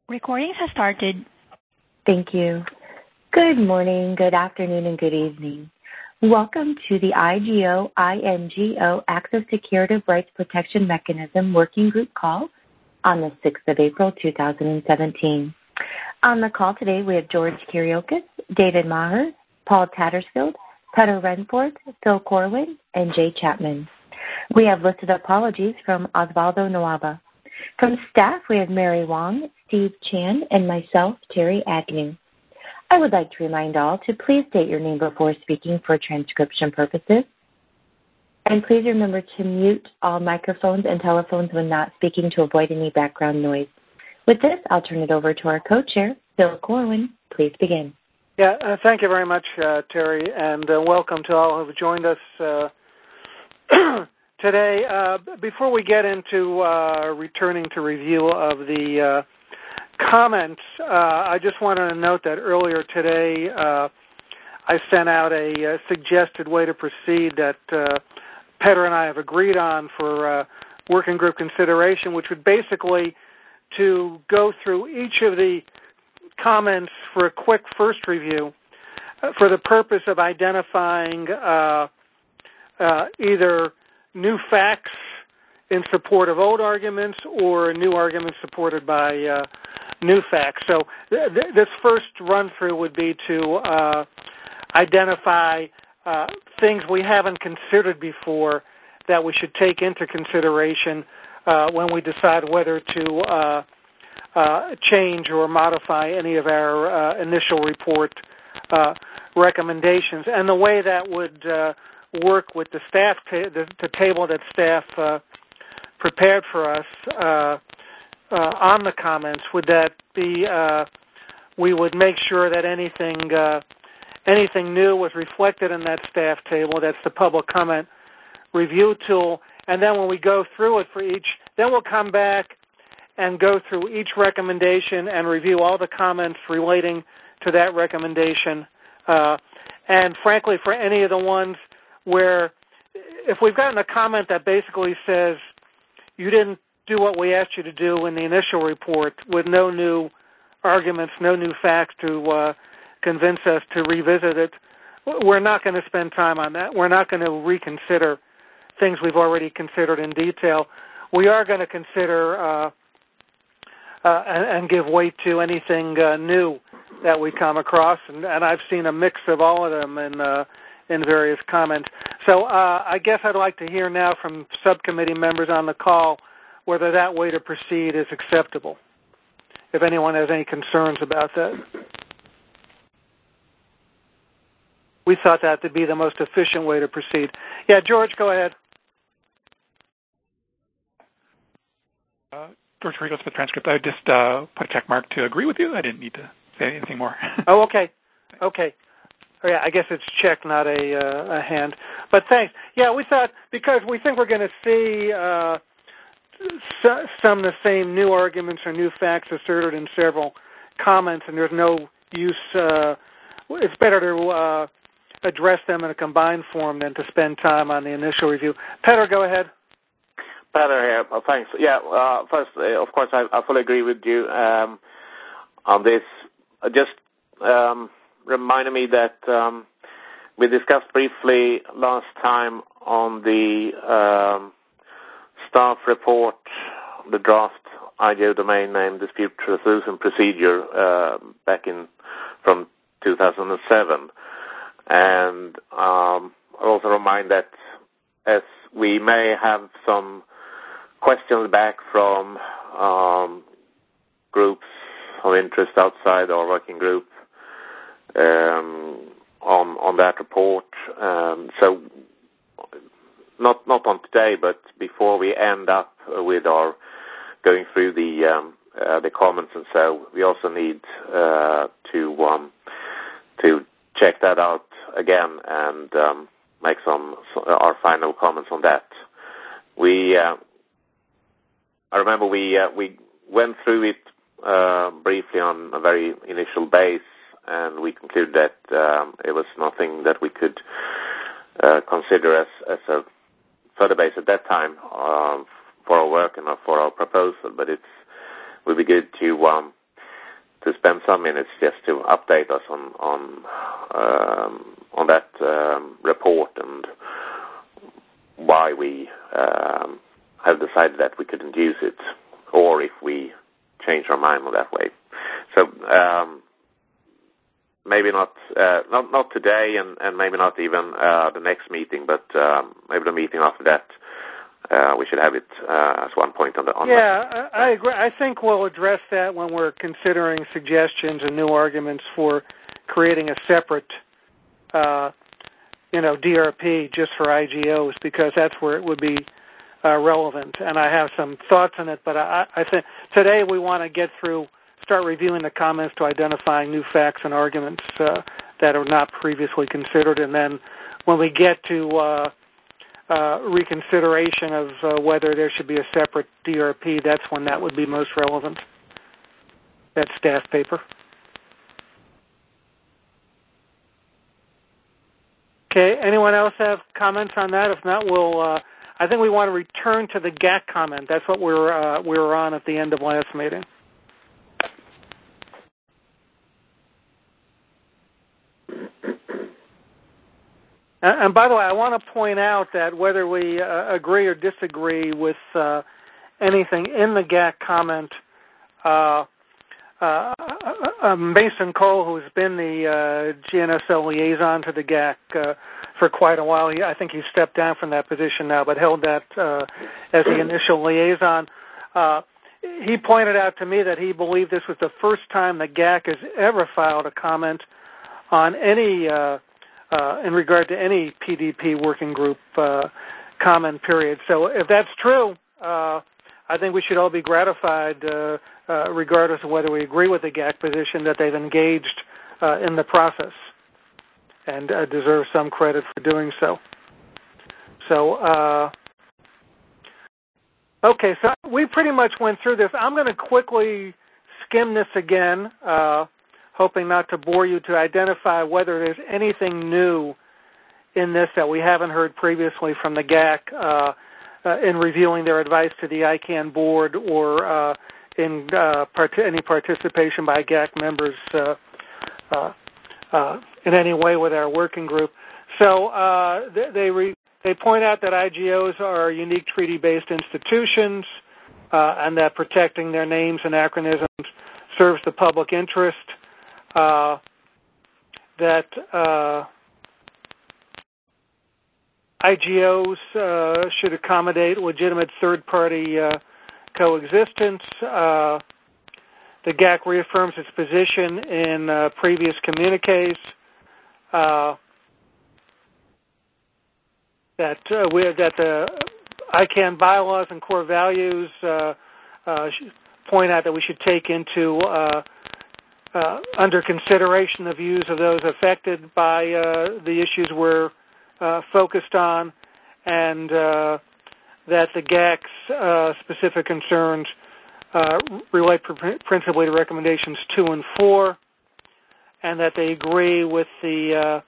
Recording has started. Thank you. Good morning, good afternoon, and good evening. Welcome to the IGO-INGO Access to Curative Rights Protection Mechanism Working Group call on the 6th of April, 2017. On the call today, we have George Kiriakis, David Maher, Paul Tattersfield, Petter Renford, Phil Corwin, and Jay Chapman. We have listed apologies from Osvaldo Noava. From staff, we have Mary Wong, Steve Chan, and myself, Terry Agnew. I would like to remind all to please state your name before speaking for transcription purposes. And please remember to mute all microphones and telephones when not speaking to avoid any background noise. With this, I'll turn it over to our co-chair, Phil Corwin. Please begin. Yeah, thank you very much, Terry, and welcome to all who have joined us today. Before we get into returning to review of the comments, I just wanted to note that earlier today I sent out a suggested way to proceed that Petter and I have agreed on for working group consideration, which would basically to go through each of the comments for a quick first review for the purpose of identifying either new facts in support of old arguments or new arguments supported by new facts. So this first run-through would be to identify things we haven't considered before that we should take into consideration when we decide whether to change or modify any of our initial report recommendations. And the way that would work with the staff, the table that staff prepared for us on the comments, would that be we would make sure that anything new was reflected in that staff table. That's the public comment review tool. And then when we go through it for each, then we'll come back and go through each recommendation and review all the comments relating to that recommendation. And frankly, for any of the ones where if we've gotten a comment that basically says you didn't do what we asked you to do in the initial report with no new arguments, no new facts to convince us to revisit it, we're not going to spend time on that. We're not going to reconsider things we've already considered in detail. We are going to consider and give weight to anything new that we come across, and I've seen a mix of all of them in various comments. So I guess I'd like to hear now from subcommittee members on the call whether that way to proceed is acceptable, if anyone has any concerns about that. We thought that to be the most efficient way to proceed. Yeah, George, go ahead. George Kiriakis with transcript. I would just put a check mark to agree with you. I didn't need to say anything more. Oh, okay. Okay. Oh, yeah, I guess it's check, not a hand. But thanks. Yeah, we thought, because we think we're going to see some of the same new arguments or new facts asserted in several comments, and there's no use. It's better to address them in a combined form than to spend time on the initial review. Petter, go ahead. Petter here. Thanks. Yeah, first, of course, I fully agree with you on this. Just reminded me that we discussed briefly last time on the staff report, the draft IGO domain name dispute resolution procedure back from 2007. And I'll also remind that as we may have some questions back from groups of interest outside our working group on that report. So not on today, but before we end up with our going through the comments and so, we also need to check that out again and make our final comments on that. I remember we went through it briefly on a very initial base, and we concluded that it was nothing that we could consider as a further base at that time for our work and for our proposal. But it would be good to to spend some minutes just to update us on that report and why we have decided that we couldn't use it, or if we change our mind on that way. So maybe not today, and maybe not even the next meeting, but maybe the meeting after that. We should have it as one point on the. I agree. I think we'll address that when we're considering suggestions and new arguments for creating a separate, DRP just for IGOs, because that's where it would be relevant. And I have some thoughts on it, but I think today we want to start reviewing the comments to identifying new facts and arguments that are not previously considered, and then when we get to reconsideration of whether there should be a separate DRP, that's when that would be most relevant, that staff paper. Okay, anyone else have comments on that? If not, I think we want to return to the GAC comment. That's what we were on at the end of last meeting. And by the way, I want to point out that whether we agree or disagree with anything in the GAC comment, Mason Cole, who's been the GNSO liaison to the GAC for quite a while, I think he's stepped down from that position now, but held that as the initial liaison. He pointed out to me that he believed this was the first time the GAC has ever filed a comment on any in regard to any PDP working group comment period. So if that's true, I think we should all be gratified, regardless of whether we agree with the GAC position, that they've engaged in the process and deserve some credit for doing so. So, okay, so we pretty much went through this. I'm going to quickly skim this again, hoping not to bore you, to identify whether there's anything new in this that we haven't heard previously from the GAC in reviewing their advice to the ICANN board, or in any participation by GAC members in any way with our working group. So they point out that IGOs are unique treaty-based institutions, and that protecting their names and acronyms serves the public interest. That IGOs should accommodate legitimate third-party coexistence. The GAC reaffirms its position in previous communiques that the ICANN bylaws and core values point out that we should take into under consideration the views of those affected by the issues we're focused on, and that the GAC's specific concerns relate principally to recommendations 2 and 4, and that they agree with the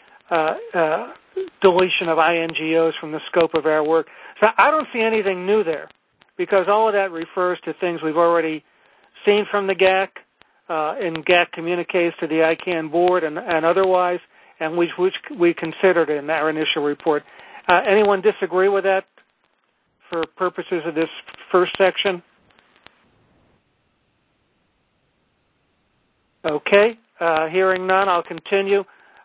deletion of INGOs from the scope of our work. So I don't see anything new there, because all of that refers to things we've already seen from the GAC, in GAC communiques to the ICANN board and otherwise, and which we considered in our initial report. Anyone disagree with that for purposes of this first section? Okay, hearing none, I'll continue.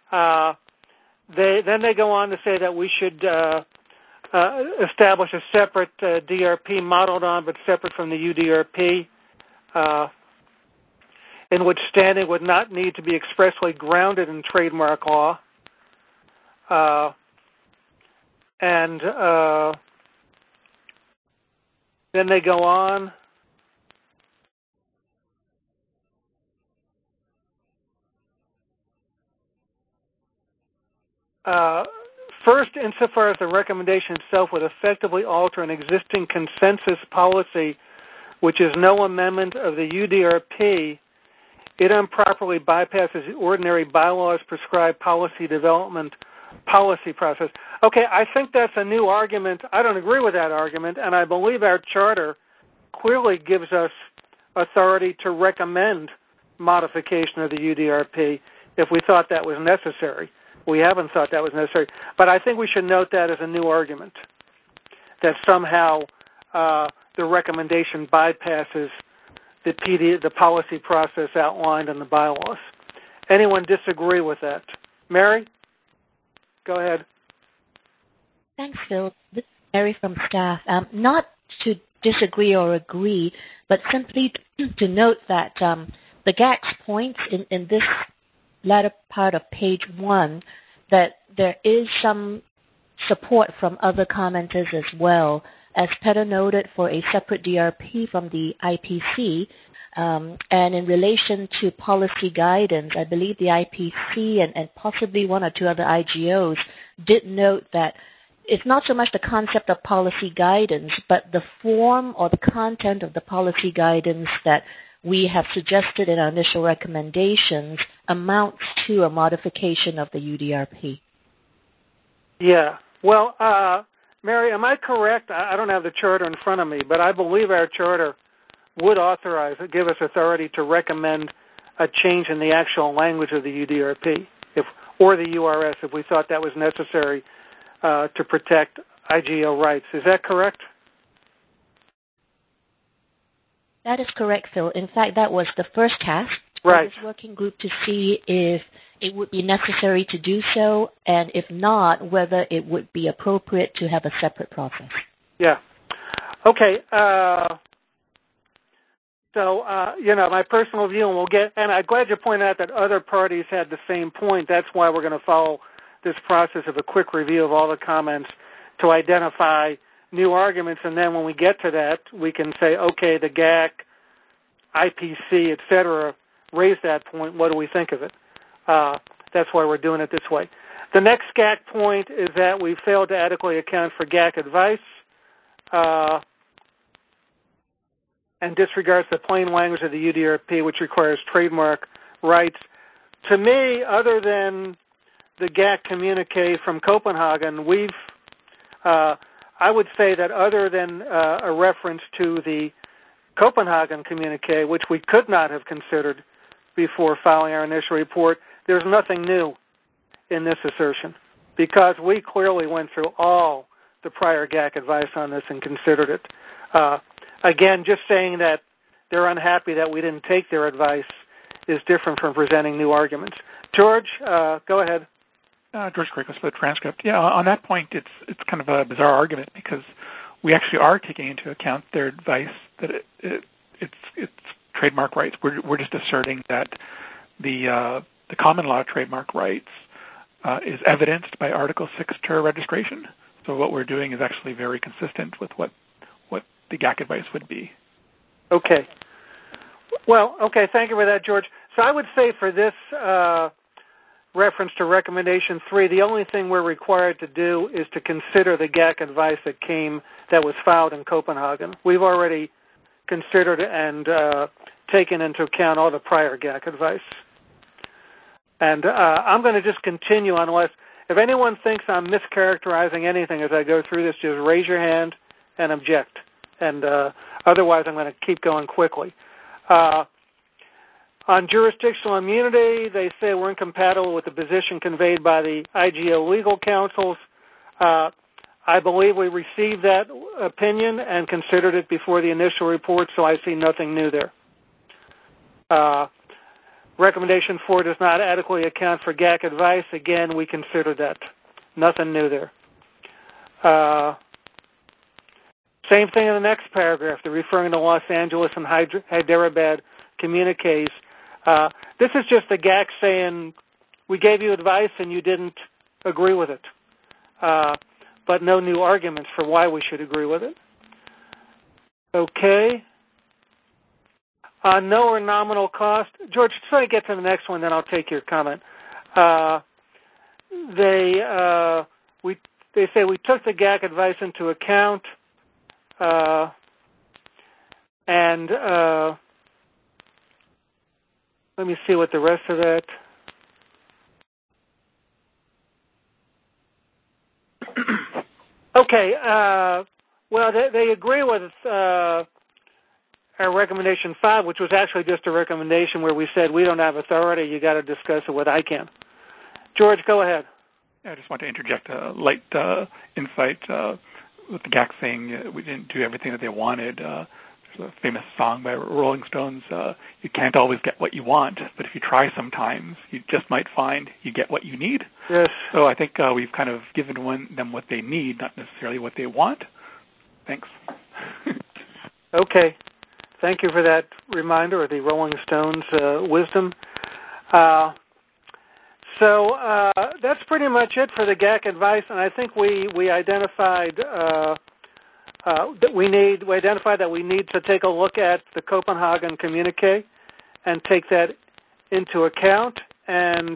Then they go on to say that we should establish a separate DRP modeled on but separate from the UDRP, in which standing would not need to be expressly grounded in trademark law. And then they go on. First, insofar as the recommendation itself would effectively alter an existing consensus policy, which is no amendment of the UDRP, it improperly bypasses the ordinary bylaws prescribed policy development policy process. Okay, I think that's a new argument. I don't agree with that argument, and I believe our charter clearly gives us authority to recommend modification of the UDRP if we thought that was necessary. We haven't thought that was necessary. But I think we should note that as a new argument, that somehow the recommendation bypasses the policy process outlined in the bylaws. Anyone disagree with that? Mary? Go ahead. Thanks, Phil. This is Mary from staff. Not to disagree or agree, but simply to note that the GAC's points in this latter part of page 1, that there is some support from other commenters as well. As Peter noted, for a separate DRP from the IPC, and in relation to policy guidance, I believe the IPC and possibly one or two other IGOs did note that it's not so much the concept of policy guidance, but the form or the content of the policy guidance that we have suggested in our initial recommendations amounts to a modification of the UDRP. Yeah. Well, Mary, am I correct? I don't have the charter in front of me, but I believe our charter would give us authority to recommend a change in the actual language of the UDRP or the URS if we thought that was necessary to protect IGO rights. Is that correct? That is correct, Phil. In fact, that was the first task right. of this working group, to see if it would be necessary to do so, and if not, whether it would be appropriate to have a separate process. Yeah. Okay. So, my personal view, and I'm glad you pointed out that other parties had the same point. That's why we're going to follow this process of a quick review of all the comments to identify new arguments, and then when we get to that, we can say, okay, the GAC, IPC, et cetera, raised that point. What do we think of it? That's why we're doing it this way. The next GAC point is that we failed to adequately account for GAC advice and disregards the plain language of the UDRP, which requires trademark rights. To me, other than the GAC communique from Copenhagen, I would say that other than a reference to the Copenhagen communique, which we could not have considered before filing our initial report, there's nothing new in this assertion, because we clearly went through all the prior GAC advice on this and considered it. Again, just saying that they're unhappy that we didn't take their advice is different from presenting new arguments. George, go ahead. George Gregus for the transcript. Yeah, on that point, it's kind of a bizarre argument, because we actually are taking into account their advice that it's trademark rights. We're just asserting that the common law trademark rights is evidenced by Article 6 TER registration. So what we're doing is actually very consistent with what the GAC advice would be. Okay. Well, okay, thank you for that, George. So I would say for this reference to Recommendation 3, the only thing we're required to do is to consider the GAC advice that was filed in Copenhagen. We've already considered and taken into account all the prior GAC advice. And I'm going to just continue if anyone thinks I'm mischaracterizing anything as I go through this, just raise your hand and object. And otherwise, I'm going to keep going quickly. On jurisdictional immunity, they say we're incompatible with the position conveyed by the IGO legal counsels. I believe we received that opinion and considered it before the initial report, so I see nothing new there. Recommendation 4 does not adequately account for GAC advice. Again, we considered that. Nothing new there. Same thing in the next paragraph. They're referring to Los Angeles and Hyderabad communiques. This is just the GAC saying, we gave you advice and you didn't agree with it. But no new arguments for why we should agree with it. Okay. No or nominal cost. George, try to get to the next one, then I'll take your comment. They say we took the GAC advice into account, and let me see what the rest of that. Okay. Well, they agree with our recommendation 5, which was actually just a recommendation where we said we don't have authority, you got to discuss it with ICANN. George, go ahead. I just want to interject a light insight with the GAC saying we didn't do everything that they wanted. There's a famous song by Rolling Stones, you can't always get what you want, but if you try sometimes, you just might find you get what you need. Yes. So I think we've kind of given them what they need, not necessarily what they want. Thanks. Okay. Thank you for that reminder of the Rolling Stones wisdom. So that's pretty much it for the GAC advice, and I think we identified that we need to take a look at the Copenhagen communique and take that into account. And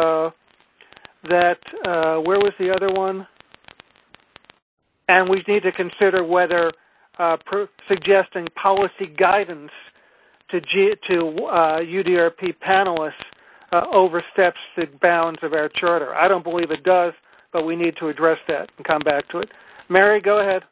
where was the other one? And we need to consider whether suggesting policy guidance to UDRP panelists oversteps the bounds of our charter. I don't believe it does, but we need to address that and come back to it. Mary, go ahead.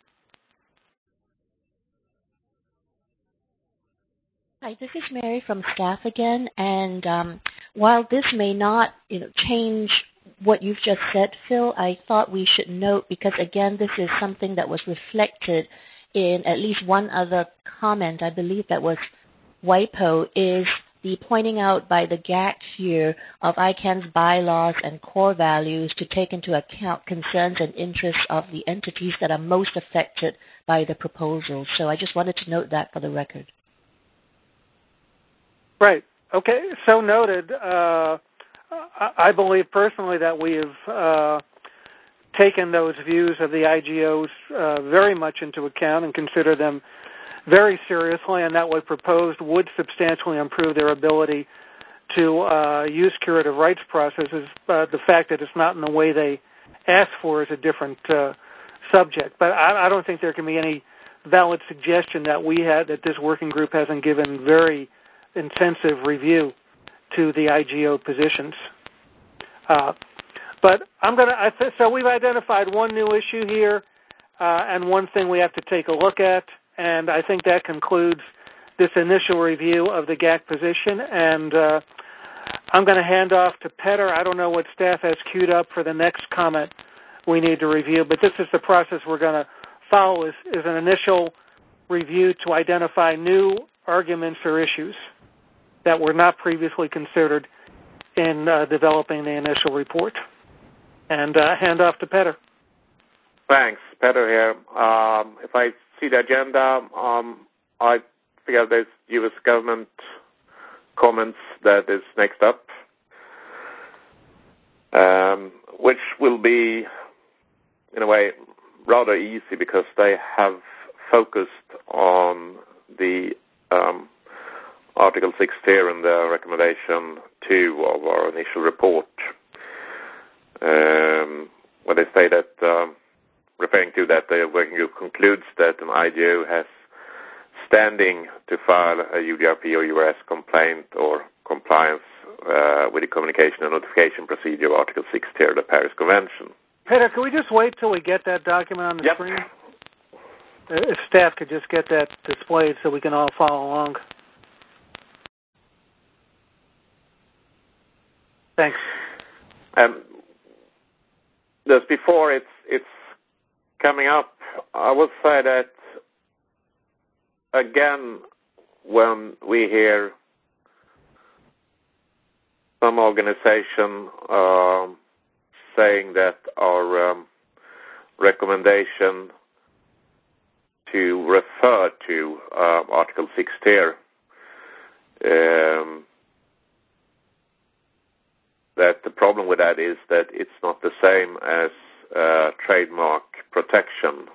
Hi, this is Mary from staff again, and while this may not, change what you've just said, Phil, I thought we should note, because again, this is something that was reflected in at least one other comment, I believe that was WIPO, is the pointing out by the GAC here of ICANN's bylaws and core values to take into account concerns and interests of the entities that are most affected by the proposal. So I just wanted to note that for the record. Right. Okay. So noted. I believe personally that we have taken those views of the IGOs very much into account and consider them very seriously, and that what proposed would substantially improve their ability to use curative rights processes. The fact that it's not in the way they asked for is a different subject. But I don't think there can be any valid suggestion that that this working group hasn't given very intensive review to the IGO positions. But so we've identified one new issue here and one thing we have to take a look at, and I think that concludes this initial review of the GAC position. And I'm going to hand off to Petter. I don't know what staff has queued up for the next comment we need to review, but this is the process we're going to follow is an initial review to identify new arguments or issues that were not previously considered in developing the initial report. And hand off to Petter. Thanks. Petter here. If I see the agenda, I figure there's U.S. government comments that is next up, which will be, in a way, rather easy because they have focused on the Article 6 tier in the recommendation 2 of our initial report, where they say that, referring to that, the working group concludes that an IGO has standing to file a UDRP or URS complaint or compliance with the communication and notification procedure of Article 6 tier of the Paris Convention. Peter, can we just wait till we get that document on the screen? If staff could just get that displayed so we can all follow along. Thanks. Just before it's coming up, I would say that, again, when we hear some organization saying that our recommendation to refer to Article 6 tier, that the problem with that is that it's not the same as trademark protection.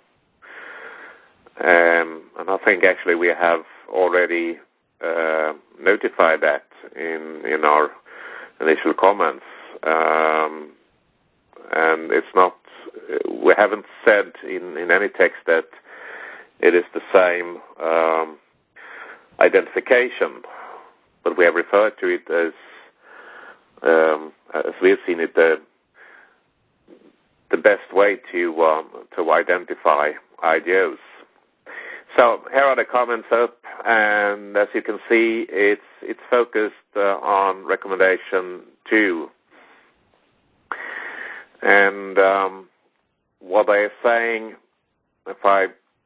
And I think actually we have already notified that in our initial comments. And it's not, we haven't said in any text that it is the same identification, but we have referred to it as we have seen it, the best way to identify IGOs. So here are the comments up. and as you can see, it's focused on recommendation 2. And what they are saying, if I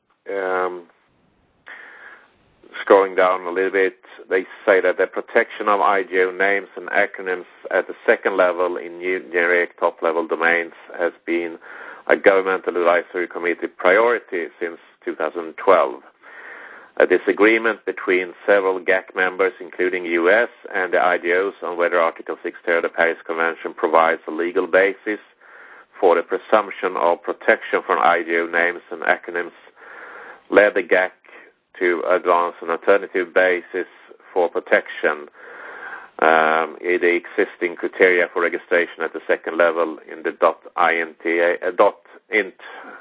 scrolling down a little bit, they say that the protection of IGO names and acronyms at the second level in new generic top-level domains has been a governmental advisory committee priority since 2012. A disagreement between several GAC members, including U.S. and the IGOs, on whether Article 6 of the Paris Convention provides a legal basis for the presumption of protection from IGO names and acronyms led the GAC to advance an alternative basis for protection in the existing criteria for registration at the second level in the .int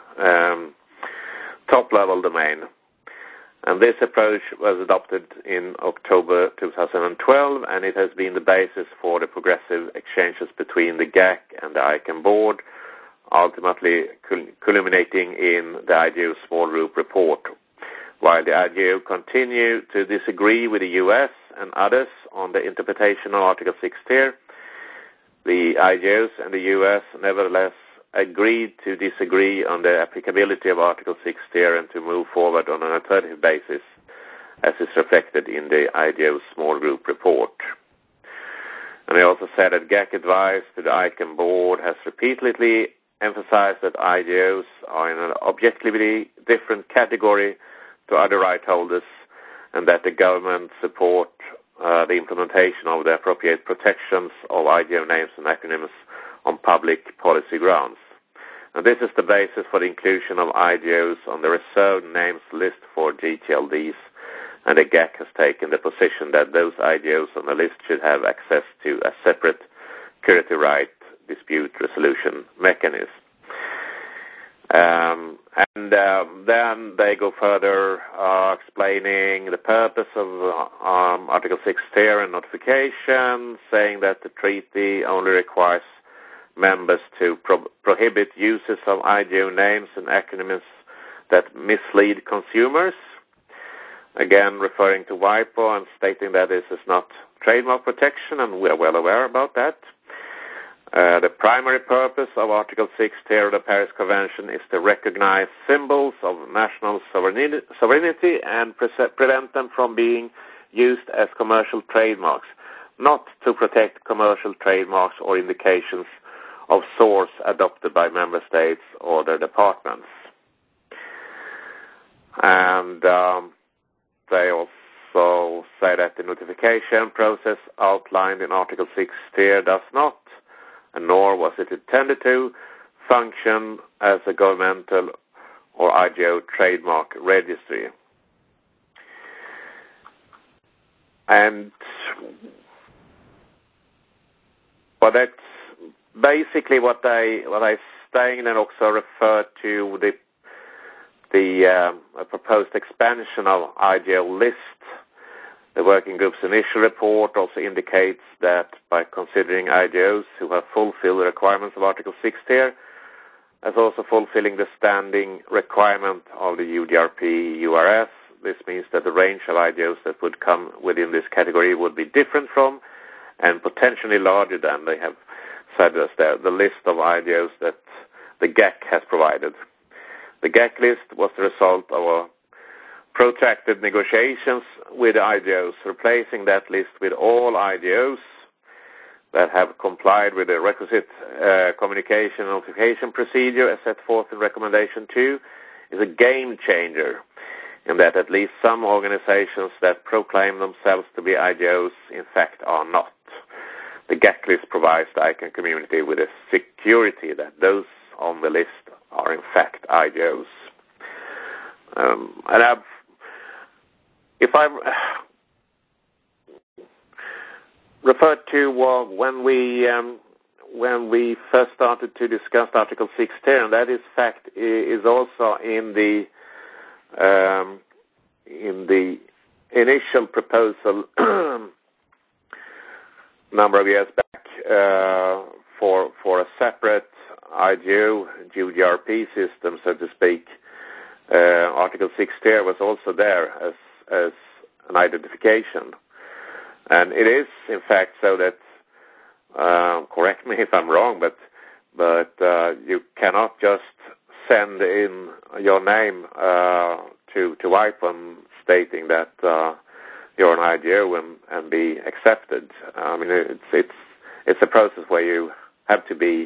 top-level domain. And this approach was adopted in October 2012, and it has been the basis for the progressive exchanges between the GAC and the ICANN board, ultimately culminating in the IGO small group report. While the IGO continue to disagree with the U.S. and others on the interpretation of Article 6 tier, the IGOs and the U.S. nevertheless agreed to disagree on the applicability of Article 6 tier and to move forward on an alternative basis, as is reflected in the IGO small group report. And they also said that GAC advice to the ICANN board has repeatedly emphasized that IGOs are in an objectively different category to other right holders, and that the government support the implementation of the appropriate protections of IGO names and acronyms on public policy grounds. And this is the basis for the inclusion of IGOs on the reserved names list for GTLDs, and the GAC has taken the position that those IGOs on the list should have access to a separate curative right dispute resolution mechanism. Then they go further explaining the purpose of Article 6 tier and notification, saying that the treaty only requires members to prohibit uses of IGO names and acronyms that mislead consumers, again referring to WIPO and stating that this is not trademark protection, and we are well aware about that. The primary purpose of Article 6 tier of the Paris Convention is to recognize symbols of national sovereignty and prevent them from being used as commercial trademarks, not to protect commercial trademarks or indications of source adopted by member states or their departments. And they also say that the notification process outlined in Article 6 tier does not, and nor was it intended to, function as a governmental or IGO trademark registry. And well, that's basically what I saying, and also refer to the proposed expansion of IGO list. The working group's initial report also indicates that by considering IGOs who have fulfilled the requirements of Article 6 tier as also fulfilling the standing requirement of the UDRP URS, this means that the range of IGOs that would come within this category would be different from and potentially larger than they have said as the list of IGOs that the GAC has provided. The GAC list was the result of a protracted negotiations with IGOs, replacing that list with all IGOs that have complied with the requisite communication and notification procedure as set forth in Recommendation 2 is a game changer in that at least some organizations that proclaim themselves to be IGOs in fact are not. The GAC list provides the ICANN community with a security that those on the list are in fact IGOs. If I refer to when we first started to discuss Article 6 tier, and that is fact is also in the initial proposal number of years back for a separate IGO GRP system, so to speak. Article 6 tier was also there as an identification. And it is, in fact, so that, correct me if I'm wrong, but you cannot just send in your name to IPON stating that you're an IGO and be accepted. I mean, it's a process where you have to be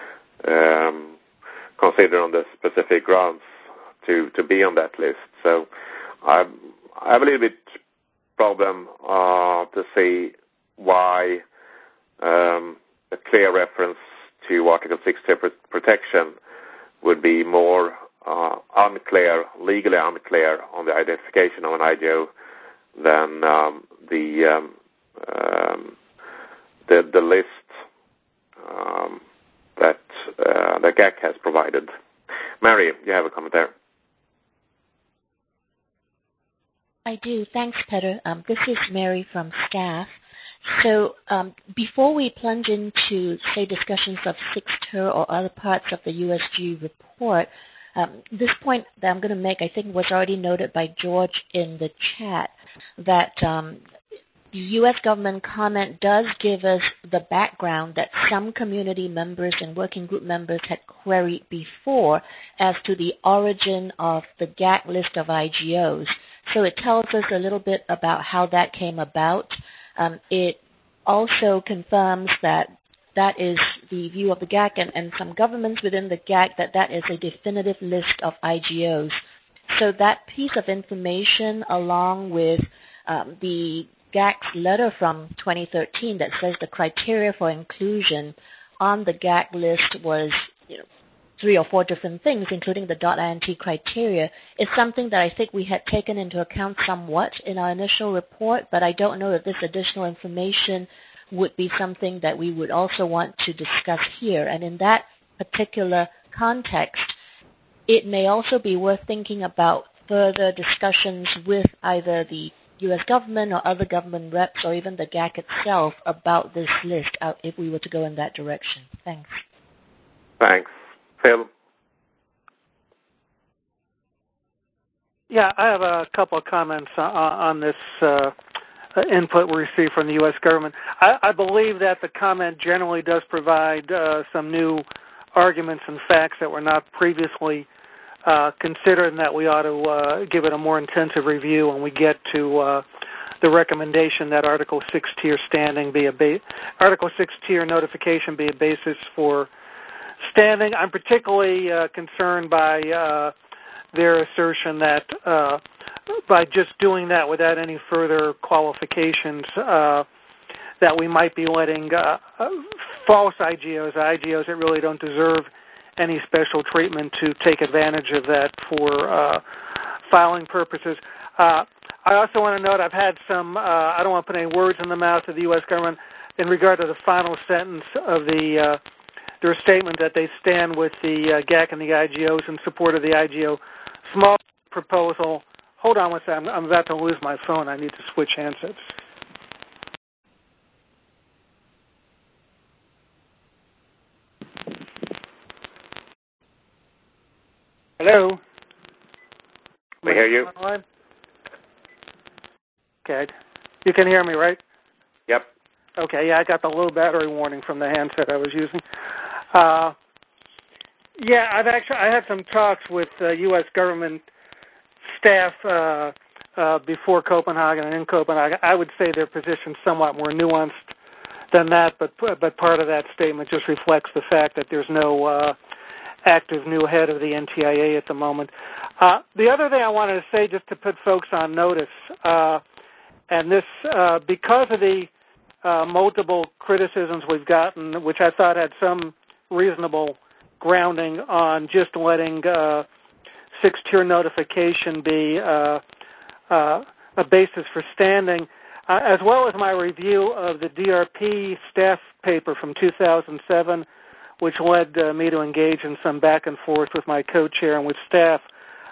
considered on the specific grounds to be on that list. So I have a little bit problem to see why a clear reference to Article 6 protection would be more unclear, legally unclear on the identification of an IGO than the list that the GAC has provided. Mary, you have a comment there? I do. Thanks, Peter. This is Mary from staff. So before we plunge into, say, discussions of 6TIR or other parts of the USG report, this point that I'm going to make, I think, was already noted by George in the chat, that the U.S. government comment does give us the background that some community members and working group members had queried before as to the origin of the GAC list of IGOs. So it tells us a little bit about how that came about. It also confirms that that is the view of the GAC and some governments within the GAC, that is a definitive list of IGOs. So that piece of information, along with the GAC's letter from 2013 that says the criteria for inclusion on the GAC list was 3 or 4 different things, including the .INT criteria, is something that I think we had taken into account somewhat in our initial report, but I don't know if this additional information would be something that we would also want to discuss here. And in that particular context, it may also be worth thinking about further discussions with either the U.S. government or other government reps or even the GAC itself about this list if we were to go in that direction. Thanks. Thanks. Phil? Yeah, I have a couple of comments on this input we received from the U.S. government. I believe that the comment generally does provide some new arguments and facts that were not previously considered, and that we ought to give it a more intensive review when we get to the recommendation that Article 6TIR standing be Article 6TIR notification be a basis for standing. I'm particularly concerned by their assertion that by just doing that without any further qualifications, that we might be letting false IGOs that really don't deserve any special treatment to take advantage of that for filing purposes. I also want to note I've had some, I don't want to put any words in the mouth of the U.S. government in regard to the final sentence of their statement that they stand with the GAC and the IGOs in support of the IGO small proposal. Hold on one second. I'm about to lose my phone. I need to switch handsets. Hello? We hear you. Okay. You can hear me, right? Yep. Okay, yeah, I got the low battery warning from the handset I was using. I had some talks with U.S. government staff before Copenhagen and in Copenhagen. I would say their position's somewhat more nuanced than that, but part of that statement just reflects the fact that there's no active new head of the NTIA at the moment. The other thing I wanted to say, just to put folks on notice, and this because of the multiple criticisms we've gotten, which I thought had some reasonable grounding on just letting 6TIR notification be a basis for standing, as well as my review of the DRP staff paper from 2007, which led me to engage in some back and forth with my co-chair and with staff.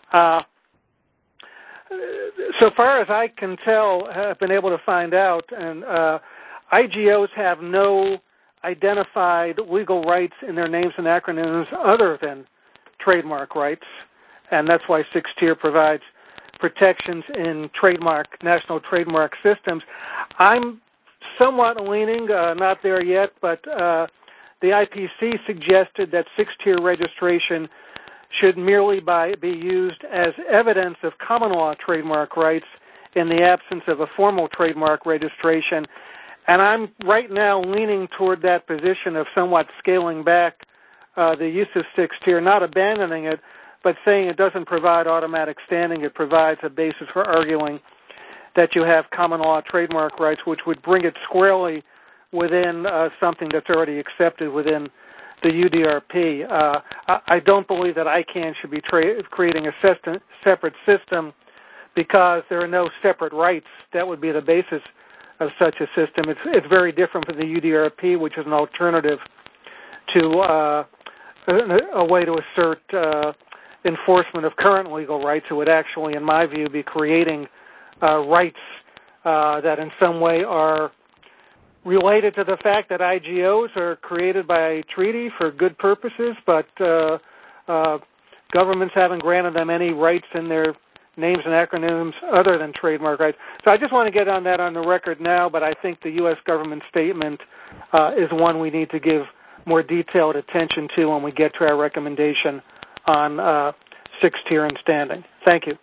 So far as I can tell, have been able to find out, and IGOs have no identified legal rights in their names and acronyms other than trademark rights, and that's why 6TIR provides protections in national trademark systems. I'm somewhat leaning, not there yet, but the IPC suggested that six-tier registration should merely be used as evidence of common law trademark rights in the absence of a formal trademark registration. And I'm right now leaning toward that position of somewhat scaling back the use of six-tier, not abandoning it, but saying it doesn't provide automatic standing. It provides a basis for arguing that you have common law trademark rights, which would bring it squarely within something that's already accepted within the UDRP. I don't believe that ICANN should be creating a separate system because there are no separate rights. That would be the basis of such a system. It's very different from the UDRP, which is an alternative to a way to assert enforcement of current legal rights. It would actually, in my view, be creating rights that in some way are related to the fact that IGOs are created by treaty for good purposes, but governments haven't granted them any rights in their names and acronyms other than trademark rights. So I just want to get on that on the record now, but I think the U.S. government statement is one we need to give more detailed attention to when we get to our recommendation on six-tier and standing. Thank you.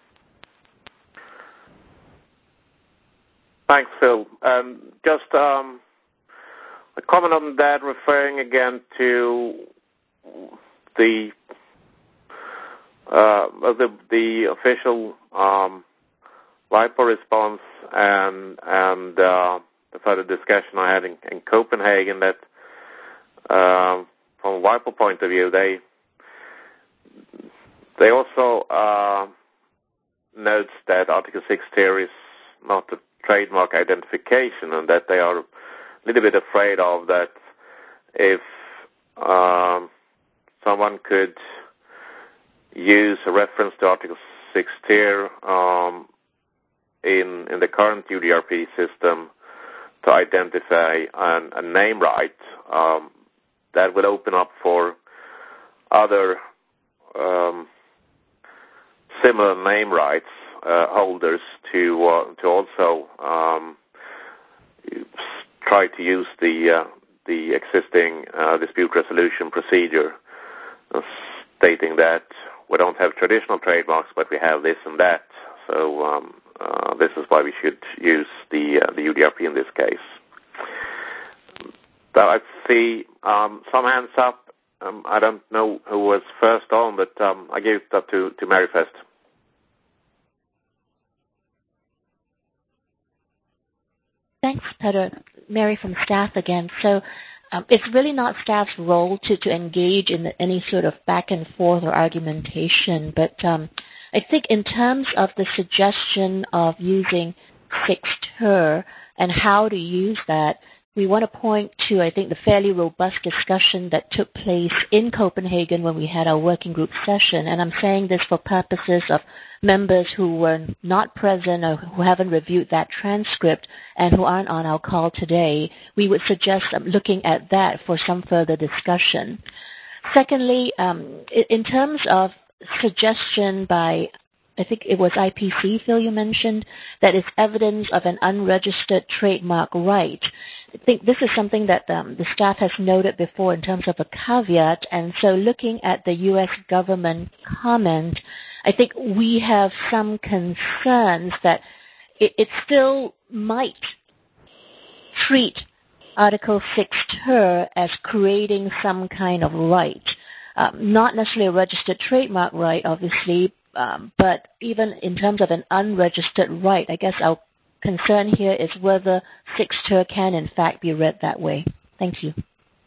Thanks, Phil. Just a comment on that, referring again to the official WIPO response and the further discussion I had in Copenhagen, that from a WIPO point of view, they also notes that Article 6-tier is not a trademark identification, and that they are a little bit afraid of that if someone could use a reference to Article 6-tier in the current UDRP system to identify a name right, that would open up for other similar name rights holders to also try to use the existing dispute resolution procedure, stating that we don't have traditional trademarks, but we have this and that. So this is why we should use the UDRP in this case. So I see some hands up. I don't know who was first on, but I gave it up to Mary first. Thanks, Peter. Mary from staff again. So it's really not staff's role to engage in any sort of back and forth or argumentation, but I think in terms of the suggestion of using six-tier and how to use that, we want to point to, I think, the fairly robust discussion that took place in Copenhagen when we had our working group session. And I'm saying this for purposes of members who were not present or who haven't reviewed that transcript and who aren't on our call today. We would suggest looking at that for some further discussion. Secondly, in terms of suggestion by, I think it was IPC, Phil, you mentioned, that is evidence of an unregistered trademark right. I think this is something that the staff has noted before in terms of a caveat, and so looking at the U.S. government comment, I think we have some concerns that it still might treat Article 6-tier as creating some kind of right. Not necessarily a registered trademark right, obviously, but even in terms of an unregistered right, I guess our concern here is whether 6-tier can in fact be read that way. Thank you.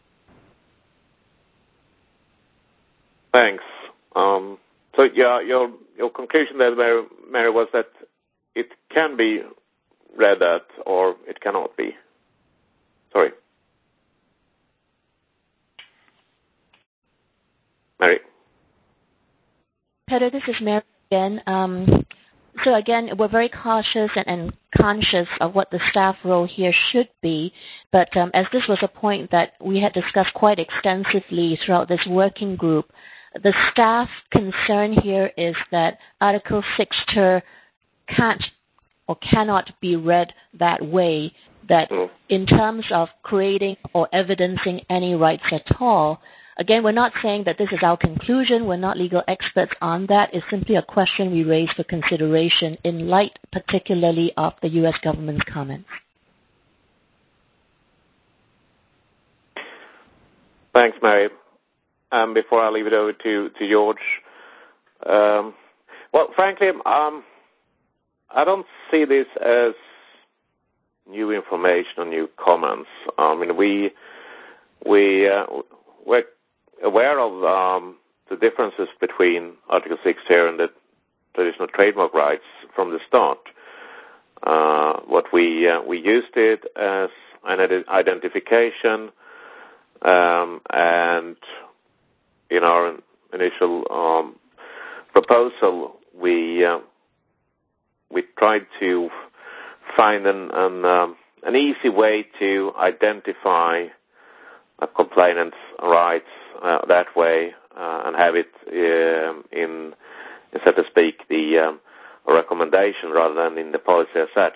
Thanks. So yeah, your conclusion there, Mary, was that it can be read that, or it cannot be. Sorry. Mary. Peter, this is Mary again. So again, we're very cautious and conscious of what the staff role here should be, but as this was a point that we had discussed quite extensively throughout this working group, the staff concern here is that Article 6-tier can't or cannot be read that way, that in terms of creating or evidencing any rights at all, again, we're not saying that this is our conclusion. We're not legal experts on that. It's simply a question we raise for consideration in light particularly of the U.S. government's comments. Thanks, Mary. Before I leave it over to George, well, frankly, I don't see this as new information or new comments. I mean, we're aware of the differences between Article 6 here and the traditional trademark rights from the start. What we used it as an identification, and in our initial proposal, we tried to find an easy way to identify a complainant's rights that way, and have it in, so to speak, the recommendation rather than in the policy as such.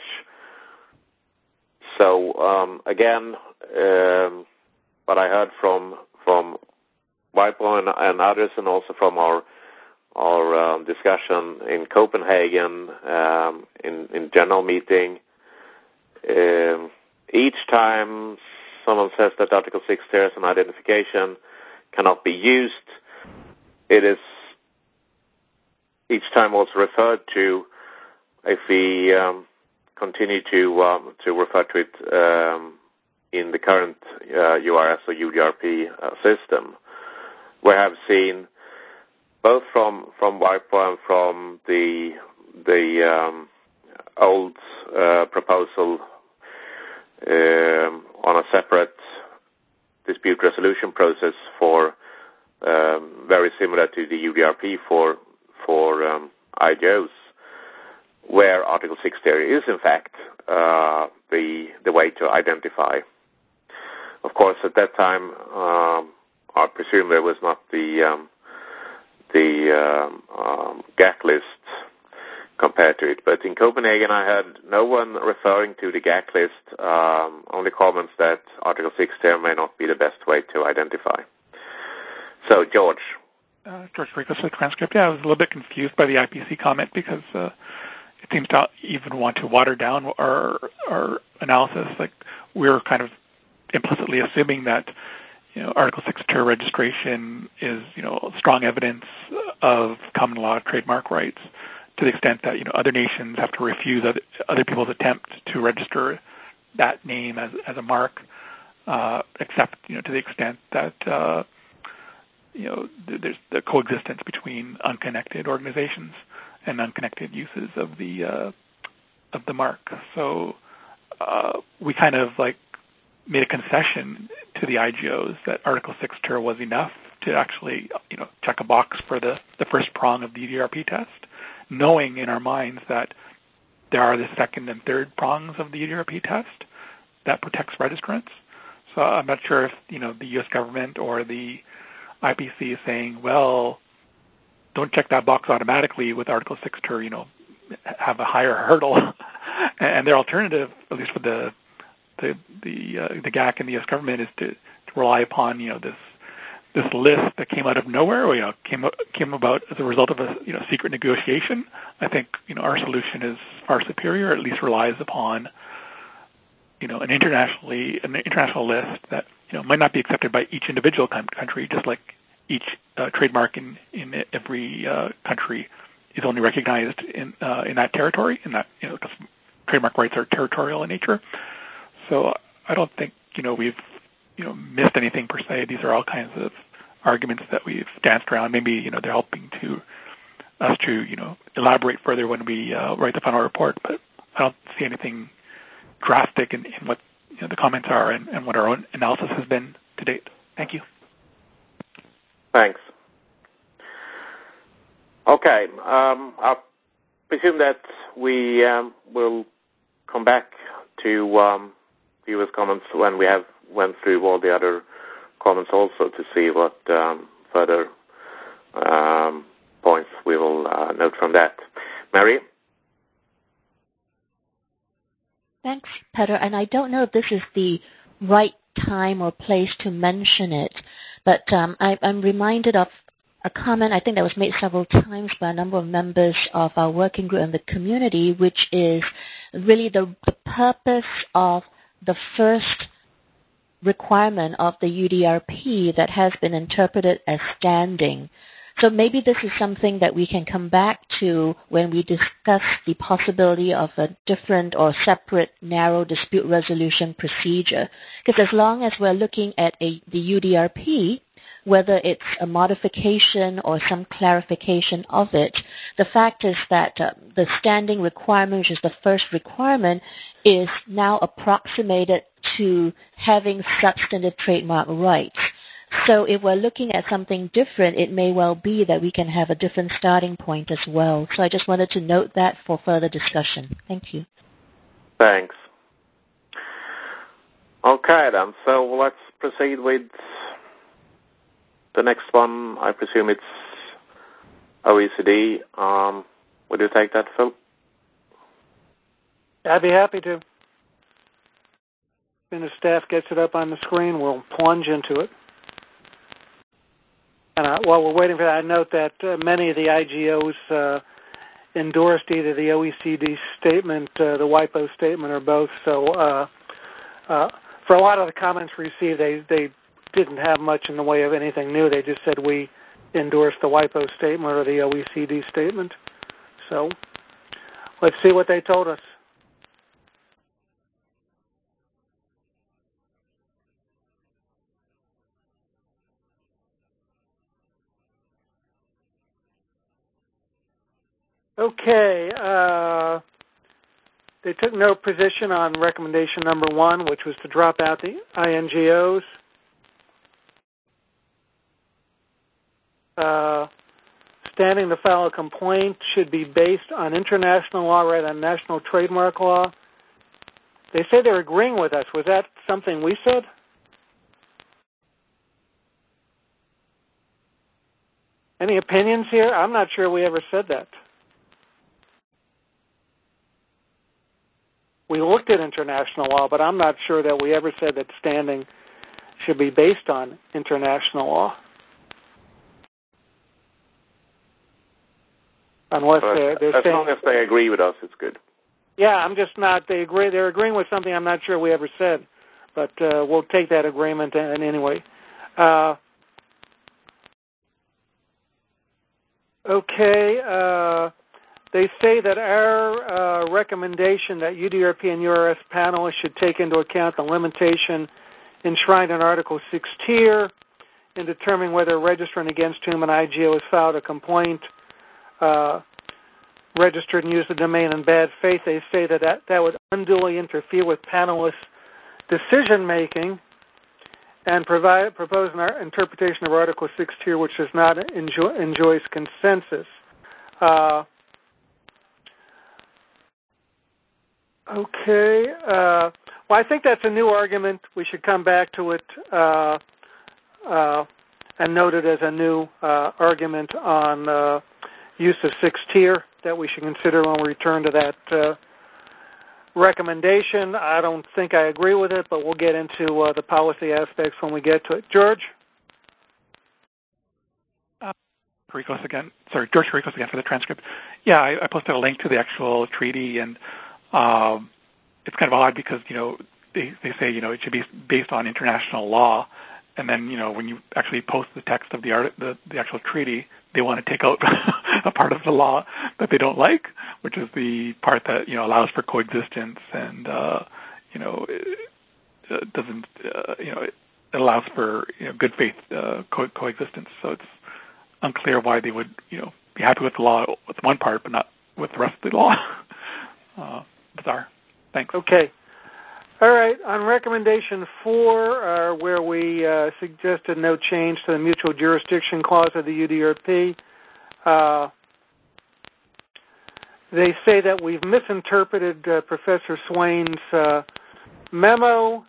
So again, what I heard from WIPO and others, and also from our discussion in Copenhagen in general meeting, each time someone says that Article 6 there as an identification cannot be used, it is each time also referred to, if we continue to refer to it in the current URS or UDRP system. We have seen both from WIPO and from the old proposal on a separate dispute resolution process for very similar to the UDRP for IGOs, where Article 6 there is in fact the way to identify. Of course, at that time, I presume there was not the GAC list compared to it. But in Copenhagen, I had no one referring to the GAC list, only comments that Article 6 there may not be the best way to identify. So, George. George Ricos, the transcript. Yeah, I was a little bit confused by the IPC comment because it seems to even want to water down our analysis. Like, we're kind of implicitly assuming that Article 6 term registration is strong evidence of common law trademark rights, to the extent that other nations have to refuse other people's attempt to register that name as a mark, except to the extent that there's the coexistence between unconnected organizations and unconnected uses of the mark. So we kind of made a concession to the IGOs that Article 6 ter was enough to actually check a box for the first prong of the UDRP test, knowing in our minds that there are the second and third prongs of the UDRP test that protects registrants. So I'm not sure if the U.S. government or the IPC is saying, well, don't check that box automatically with Article 6 ter, have a higher hurdle. And their alternative, at least for the GAC and the U.S. government, is to rely upon this list that came out of nowhere, or came about as a result of a secret negotiation. I think our solution is far superior. At least relies upon an international list that might not be accepted by each individual country, just like each trademark in every country is only recognized in that territory, in that because trademark rights are territorial in nature. So I don't think we've missed anything per se. These are all kinds of arguments that we've danced around. Maybe they're helping us to elaborate further when we write the final report. But I don't see anything drastic in what the comments are and what our own analysis has been to date. Thank you. Thanks. Okay, I presume that we will come back to viewers' comments when we have went through all the other comments also, to see what further points we will note from that. Mary? Thanks, Petter. And I don't know if this is the right time or place to mention it, but I'm reminded of a comment I think that was made several times by a number of members of our working group and the community, which is really the purpose of the first requirement of the UDRP that has been interpreted as standing. So maybe this is something that we can come back to when we discuss the possibility of a different or separate narrow dispute resolution procedure. Because as long as we're looking at the UDRP, whether it's a modification or some clarification of it, the fact is that the standing requirement, which is the first requirement, is now approximated to having substantive trademark rights. So if we're looking at something different, it may well be that we can have a different starting point as well. So I just wanted to note that for further discussion. Thank you. Thanks. Okay, then. So let's proceed with the next one. I presume it's OECD. Would you take that, Phil? I'd be happy to. When the staff gets it up on the screen, we'll plunge into it. And while we're waiting for that, I note that many of the IGOs endorsed either the OECD statement, the WIPO statement, or both. So for a lot of the comments received, they didn't have much in the way of anything new. They just said we endorsed the WIPO statement or the OECD statement. So let's see what they told us. Okay, they took no position on recommendation number 1, which was to drop out the INGOs. Standing to file a complaint should be based on international law rather than national trademark law. They say they're agreeing with us. Was that something we said? Any opinions here? I'm not sure we ever said that. We looked at international law, but I'm not sure that we ever said that standing should be based on international law. Unless they're saying, as long as they agree with us, it's good. Yeah, I'm just not. They're agreeing with something I'm not sure we ever said, but we'll take that agreement anyway. Okay. They say that our recommendation that UDRP and URS panelists should take into account the limitation enshrined in Article 6 tier in determining whether a registrant against whom an IGO has filed a complaint registered and used the domain in bad faith. They say that would unduly interfere with panelists' decision-making and propose an interpretation of Article 6 tier which does not enjoys consensus. Okay. Well, I think that's a new argument. We should come back to it and note it as a new argument on use of 6 tier that we should consider when we return to that recommendation. I don't think I agree with it, but we'll get into the policy aspects when we get to it. George? George Chirikos again for the transcript. Yeah, I posted a link to the actual treaty, and it's kind of odd because, they say, it should be based on international law, and then, when you actually post the text of the actual treaty, they want to take out a part of the law that they don't like, which is the part that, allows for coexistence and, it doesn't, it allows for, good faith coexistence. So it's unclear why they would, be happy with the law with one part, but not with the rest of the law. Bizarre. Thanks. Okay. All right. On recommendation 4, where we suggested no change to the mutual jurisdiction clause of the UDRP, they say that we've misinterpreted Professor Swain's memo,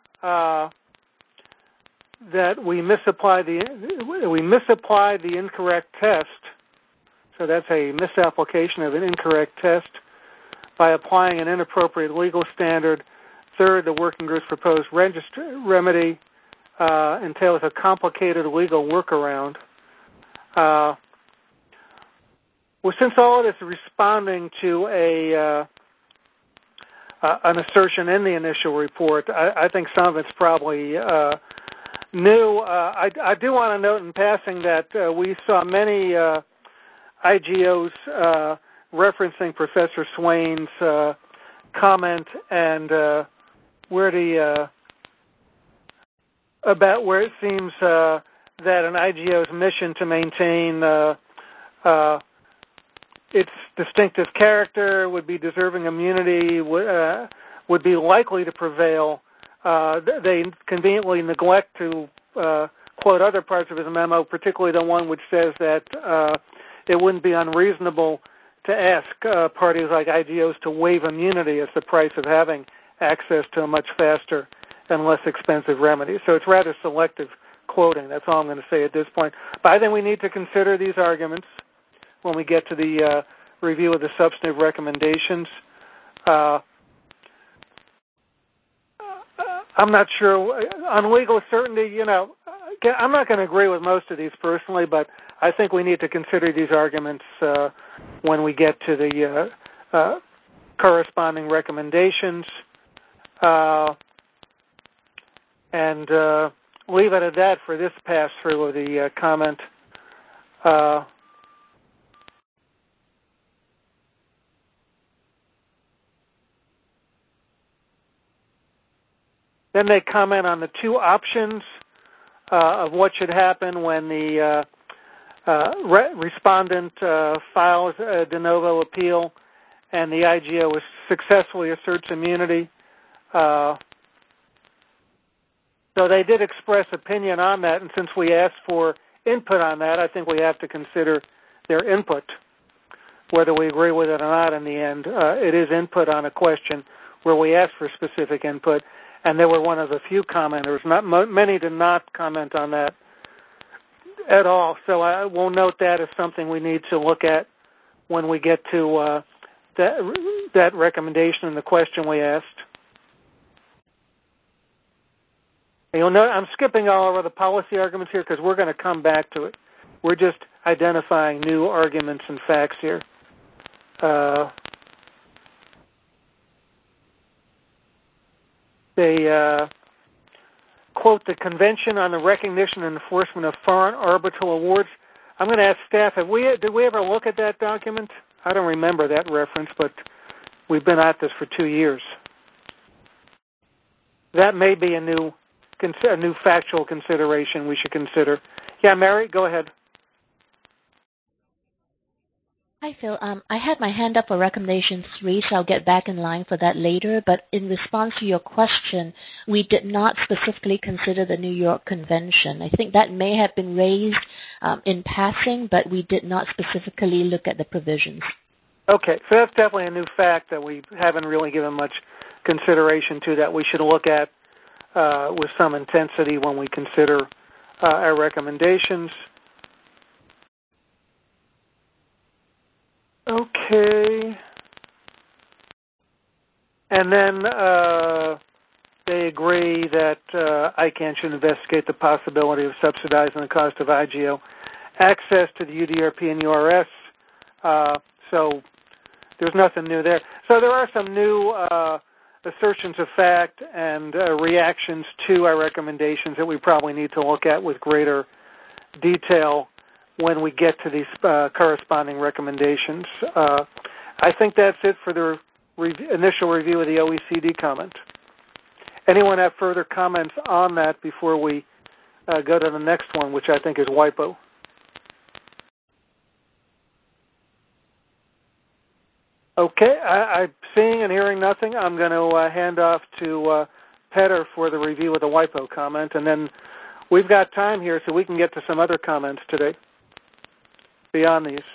that we misapplied the incorrect test. So that's a misapplication of an incorrect test by applying an inappropriate legal standard Third, the working group's proposed remedy entails a complicated legal workaround. Since all of this is responding to an assertion in the initial report, I think some of it's probably new. I do want to note in passing that we saw many IGOs referencing Professor Swain's comment and about where it seems that an IGO's mission to maintain its distinctive character would be deserving immunity, would be likely to prevail. They conveniently neglect to quote other parts of his memo, particularly the one which says that it wouldn't be unreasonable to ask parties like IGOs to waive immunity as the price of having access to a much faster and less expensive remedy. So it's rather selective quoting. That's all I'm going to say at this point. But I think we need to consider these arguments when we get to the review of the substantive recommendations. I'm not sure. On legal certainty, I'm not going to agree with most of these personally, but I think we need to consider these arguments when we get to the corresponding recommendations. And leave it at that for this pass-through of the comment. Then they comment on the two options of what should happen when the respondent files a de novo appeal and the IGO successfully asserts immunity. So they did express opinion on that, and since we asked for input on that, I think we have to consider their input, whether we agree with it or not in the end. It is input on a question where we asked for specific input, and they were one of the few commenters. Many did not comment on that at all, so I will note that as something we need to look at when we get to that recommendation and the question we asked. You'll note I'm skipping all over the policy arguments here because we're going to come back to it. We're just identifying new arguments and facts here. They quote the Convention on the Recognition and Enforcement of Foreign Arbitral Awards. I'm going to ask staff, did we ever look at that document? I don't remember that reference, but we've been at this for 2 years. That may be a new factual consideration we should consider. Yeah, Mary, go ahead. Hi, Phil. I had my hand up for recommendation 3, so I'll get back in line for that later. But in response to your question, we did not specifically consider the New York Convention. I think that may have been raised in passing, but we did not specifically look at the provisions. Okay, so that's definitely a new fact that we haven't really given much consideration to, that we should look at with some intensity when we consider our recommendations. Okay. And then they agree that ICANN should investigate the possibility of subsidizing the cost of IGO access to the UDRP and URS. So there's nothing new there. So there are some new assertions of fact and reactions to our recommendations that we probably need to look at with greater detail when we get to these corresponding recommendations. I think that's it for the initial review of the OECD comment. Anyone have further comments on that before we go to the next one, which I think is WIPO? Okay, I'm seeing and hearing nothing. I'm going to hand off to Petter for the review of the WIPO comment, and then we've got time here so we can get to some other comments today beyond these.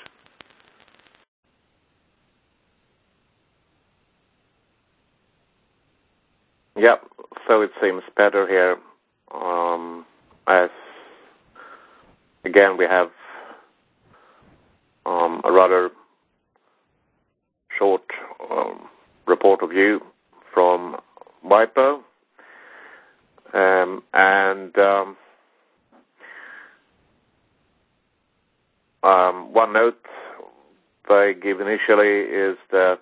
Yeah, so it seems better here. As again, we have a rather short report of you from WIPO. One note they give initially is that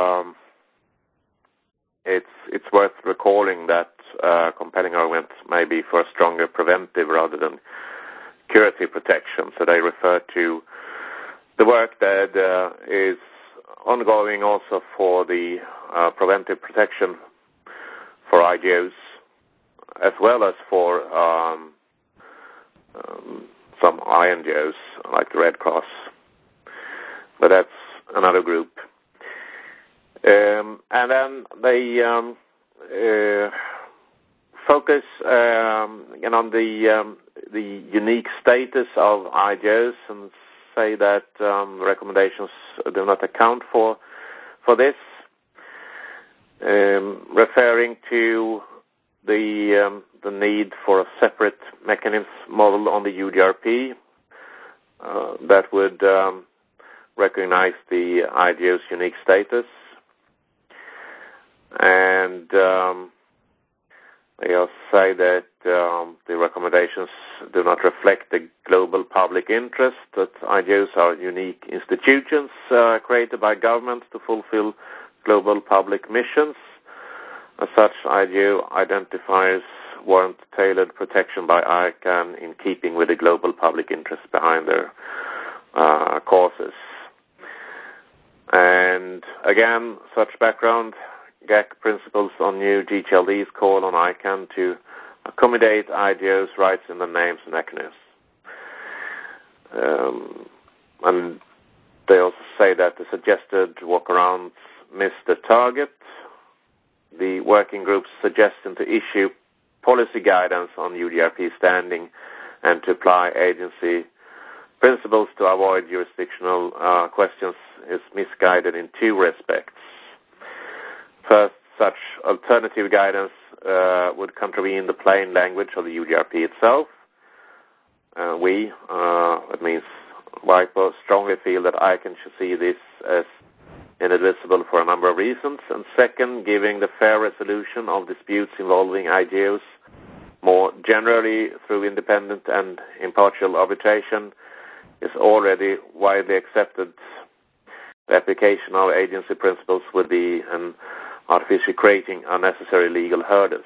it's worth recalling that compelling arguments may be for stronger preventive rather than curative protection. So they refer to the work that is ongoing also for the preventive protection for IGOs, as well as for some INGOs like the Red Cross. But that's another group. And then they focus on the unique status of IGOs and say that recommendations do not account for this, referring to the need for a separate mechanism model on the UDRP that would recognize the IGO's unique status. And they also say that the recommendations do not reflect the global public interest, that IGOs are unique institutions created by governments to fulfill global public missions. As such, IGO identifiers warrant tailored protection by ICANN in keeping with the global public interest behind their causes. And again, such background, GAC principles on new GTLDs call on ICANN to accommodate IGOs' rights in the names and mechanisms. And they also say that the suggested workarounds miss the target. The working groups suggesting to issue policy guidance on UDRP standing and to apply agency principles to avoid jurisdictional questions is misguided in two respects. First, such alternative guidance would contravene the plain language of the UDRP itself. That means WIPO, strongly feel that ICANN should see this as inadmissible for a number of reasons. And second, giving the fair resolution of disputes involving IGOs more generally through independent and impartial arbitration is already widely accepted. The application of agency principles would be an artificially creating unnecessary legal hurdles.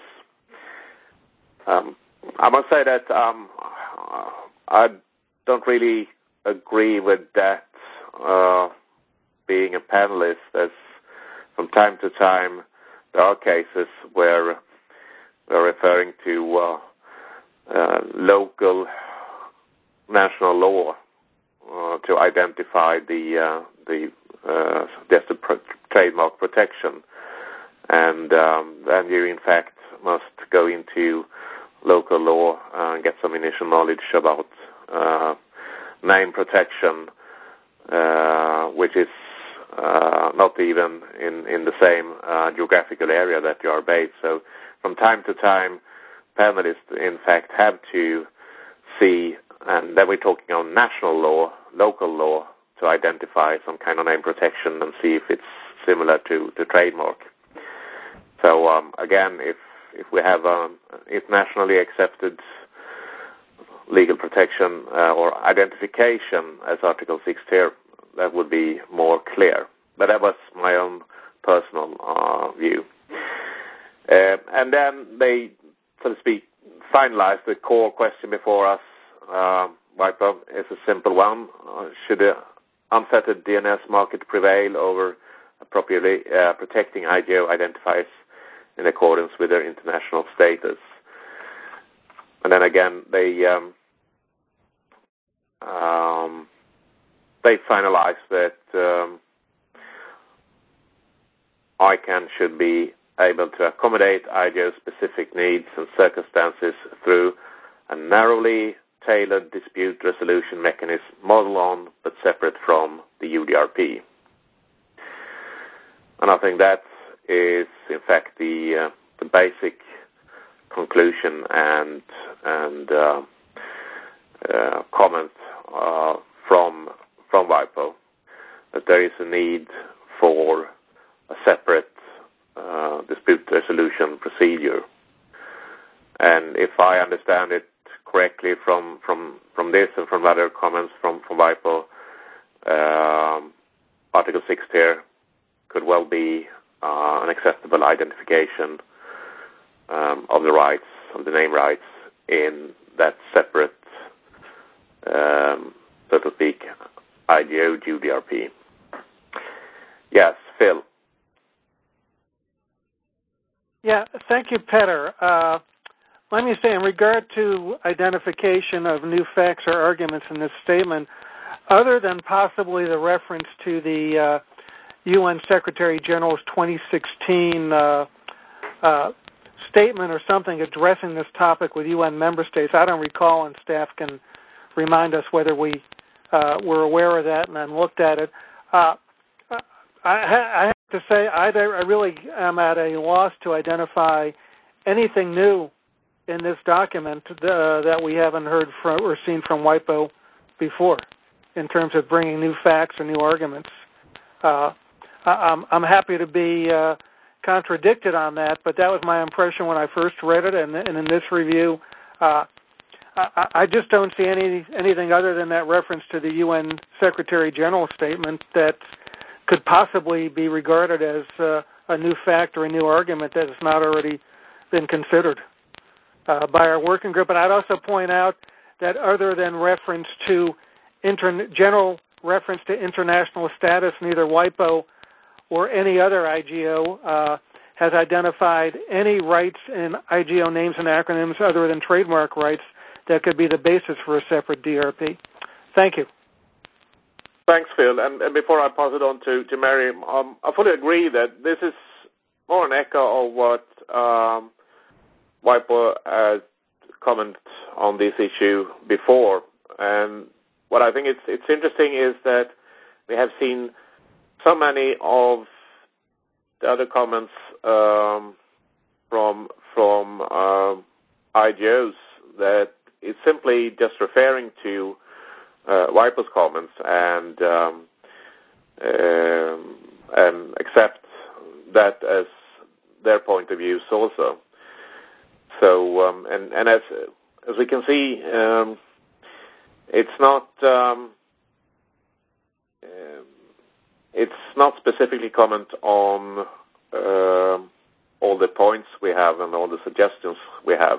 I must say that I don't really agree with that being a panelist, as from time to time there are cases where we're referring to local national law to identify the suggested trademark protection, and then you in fact must go into local law and get some initial knowledge about name protection, which is not even in the same geographical area that you are based. So from time to time, panelists in fact have to see, and then we're talking on national law, local law, to identify some kind of name protection and see if it's similar to trademark. So again, if we have if nationally accepted legal protection or identification as Article 6 here, that would be more clear. But that was my own personal view. And then they, so to speak, finalized the core question before us. WIPO is a simple one. Should the unfettered DNS market prevail over appropriately protecting IGO identifiers in accordance with their international status? And then again, they finalized that ICANN should be able to accommodate IGO's specific needs and circumstances through a narrowly tailored dispute resolution mechanism modeled on but separate from the UDRP. And I think that is in fact the basic conclusion and comment from WIPO, that there is a need for a separate dispute resolution procedure. And if I understand it correctly from this and from other comments from WIPO, Article 6 here could well be an acceptable identification of the rights, of the name rights, in that separate, so to speak, IGO GDRP. Yes, Phil. Yeah, thank you, Petter. Let me say, in regard to identification of new facts or arguments in this statement, other than possibly the reference to the UN Secretary General's 2016 statement or something addressing this topic with UN member states, I don't recall, and staff can remind us whether we were aware of that and then looked at it. I have to say, I really am at a loss to identify anything new in this document that we haven't heard from or seen from WIPO before in terms of bringing new facts or new arguments. I'm happy to be contradicted on that, but that was my impression when I first read it, and in this review, I just don't see anything other than that reference to the UN Secretary General statement that could possibly be regarded as a new fact or a new argument that has not already been considered by our working group. And I'd also point out that other than reference to general reference to international status, neither WIPO or any other IGO has identified any rights in IGO names and acronyms other than trademark rights that could be the basis for a separate DRP. Thank you. Thanks, Phil. And before I pass it on to Mary, I fully agree that this is more an echo of what WIPO has commented on this issue before. And what I think it's interesting is that we have seen so many of the other comments from IGOs that it's simply just referring to WIPO's comments and accept that as their point of views also. So and as we can see, it's not specifically comment on all the points we have and all the suggestions we have.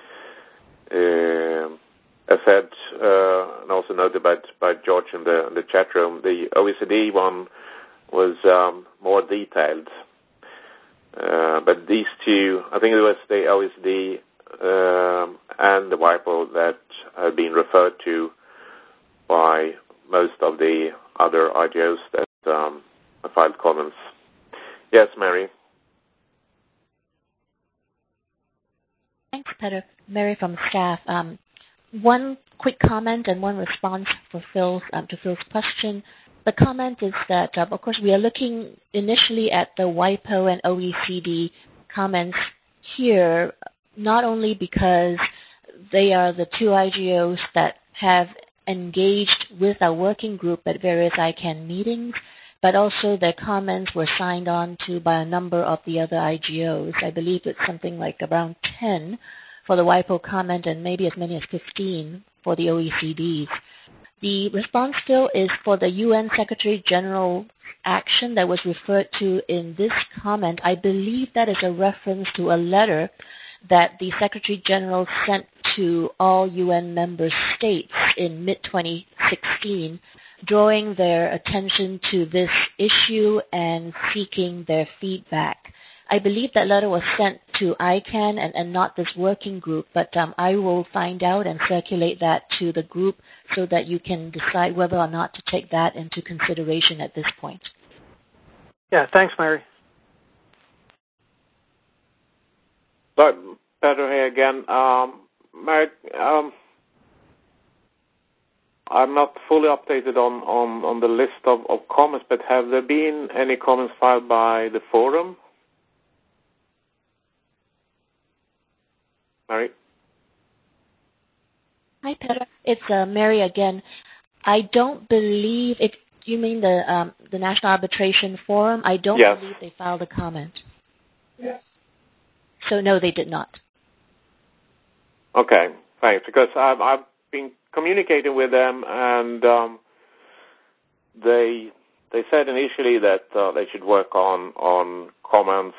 As said, and also noted by George in the chat room, the OECD one was more detailed. But these two, I think it was the OECD and the WIPO that have been referred to by most of the other IGOs that filed comments. Yes, Mary. Thanks, Petter. Mary from staff. One quick comment and one response for to Phil's question. The comment is that, of course, we are looking initially at the WIPO and OECD comments here, not only because they are the two IGOs that have engaged with our working group at various ICANN meetings, but also their comments were signed on to by a number of the other IGOs. I believe it's something like around 10 for the WIPO comment and maybe as many as 15 for the OECDs. The response still is for the UN Secretary General action that was referred to in this comment. I believe that is a reference to a letter that the Secretary General sent to all UN member states in mid-2016, drawing their attention to this issue and seeking their feedback. I believe that letter was sent to ICANN and not this working group, but I will find out and circulate that to the group so that you can decide whether or not to take that into consideration at this point. Yeah, thanks, Mary. So, Petter here again. Mary, I'm not fully updated on the list of comments, but have there been any comments filed by the forum? Mary? Hi, Petter. It's Mary again. I don't believe, if you mean the National Arbitration Forum, I don't Yes. believe they filed a comment. So no, they did not. Okay, thanks. Because I've been communicating with them, and they said initially that they should work on comments,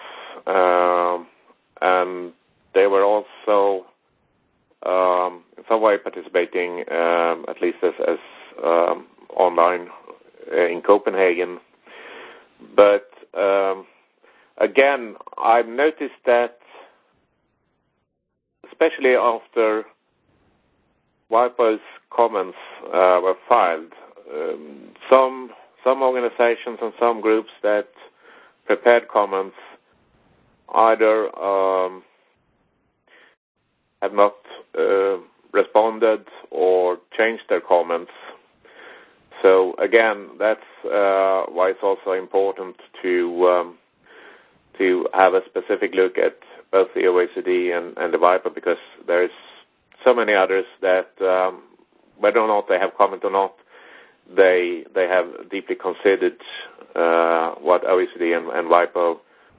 and they were also in some way participating, at least as online in Copenhagen. But again, I've noticed that, especially after WIPO's comments were filed, some organizations and some groups that prepared comments either have not responded or changed their comments. So again, that's why it's also important to have a specific look at both the OECD and the WIPO, because there is so many others that whether or not they have comment or not, they have deeply considered what OECD and WIPO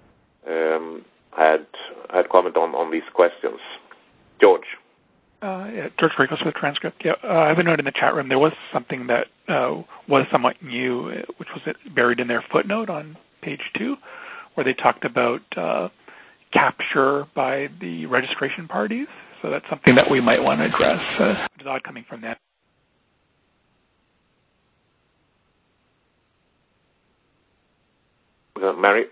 had comment on these questions. George. George Frickles with Transcript. Yeah, I have a note in the chat room. There was something that was somewhat new, which was buried in their footnote on page 2, where they talked about capture by the registration parties. So that's something that we might want to address. It's odd coming from them. Mary?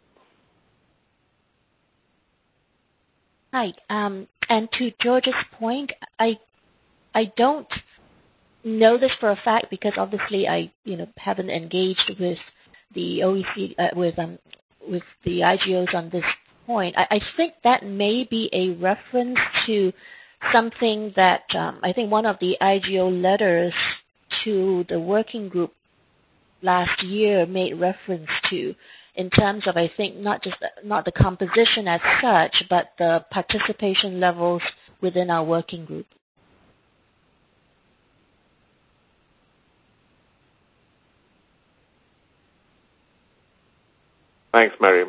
Hi. And to George's point, I don't know this for a fact because obviously I haven't engaged with the OECD with the IGOs on this point. I think that may be a reference to something that I think one of the IGO letters to the working group last year made reference to, in terms of, I think, not the composition as such, but the participation levels within our working group. Thanks, Mary.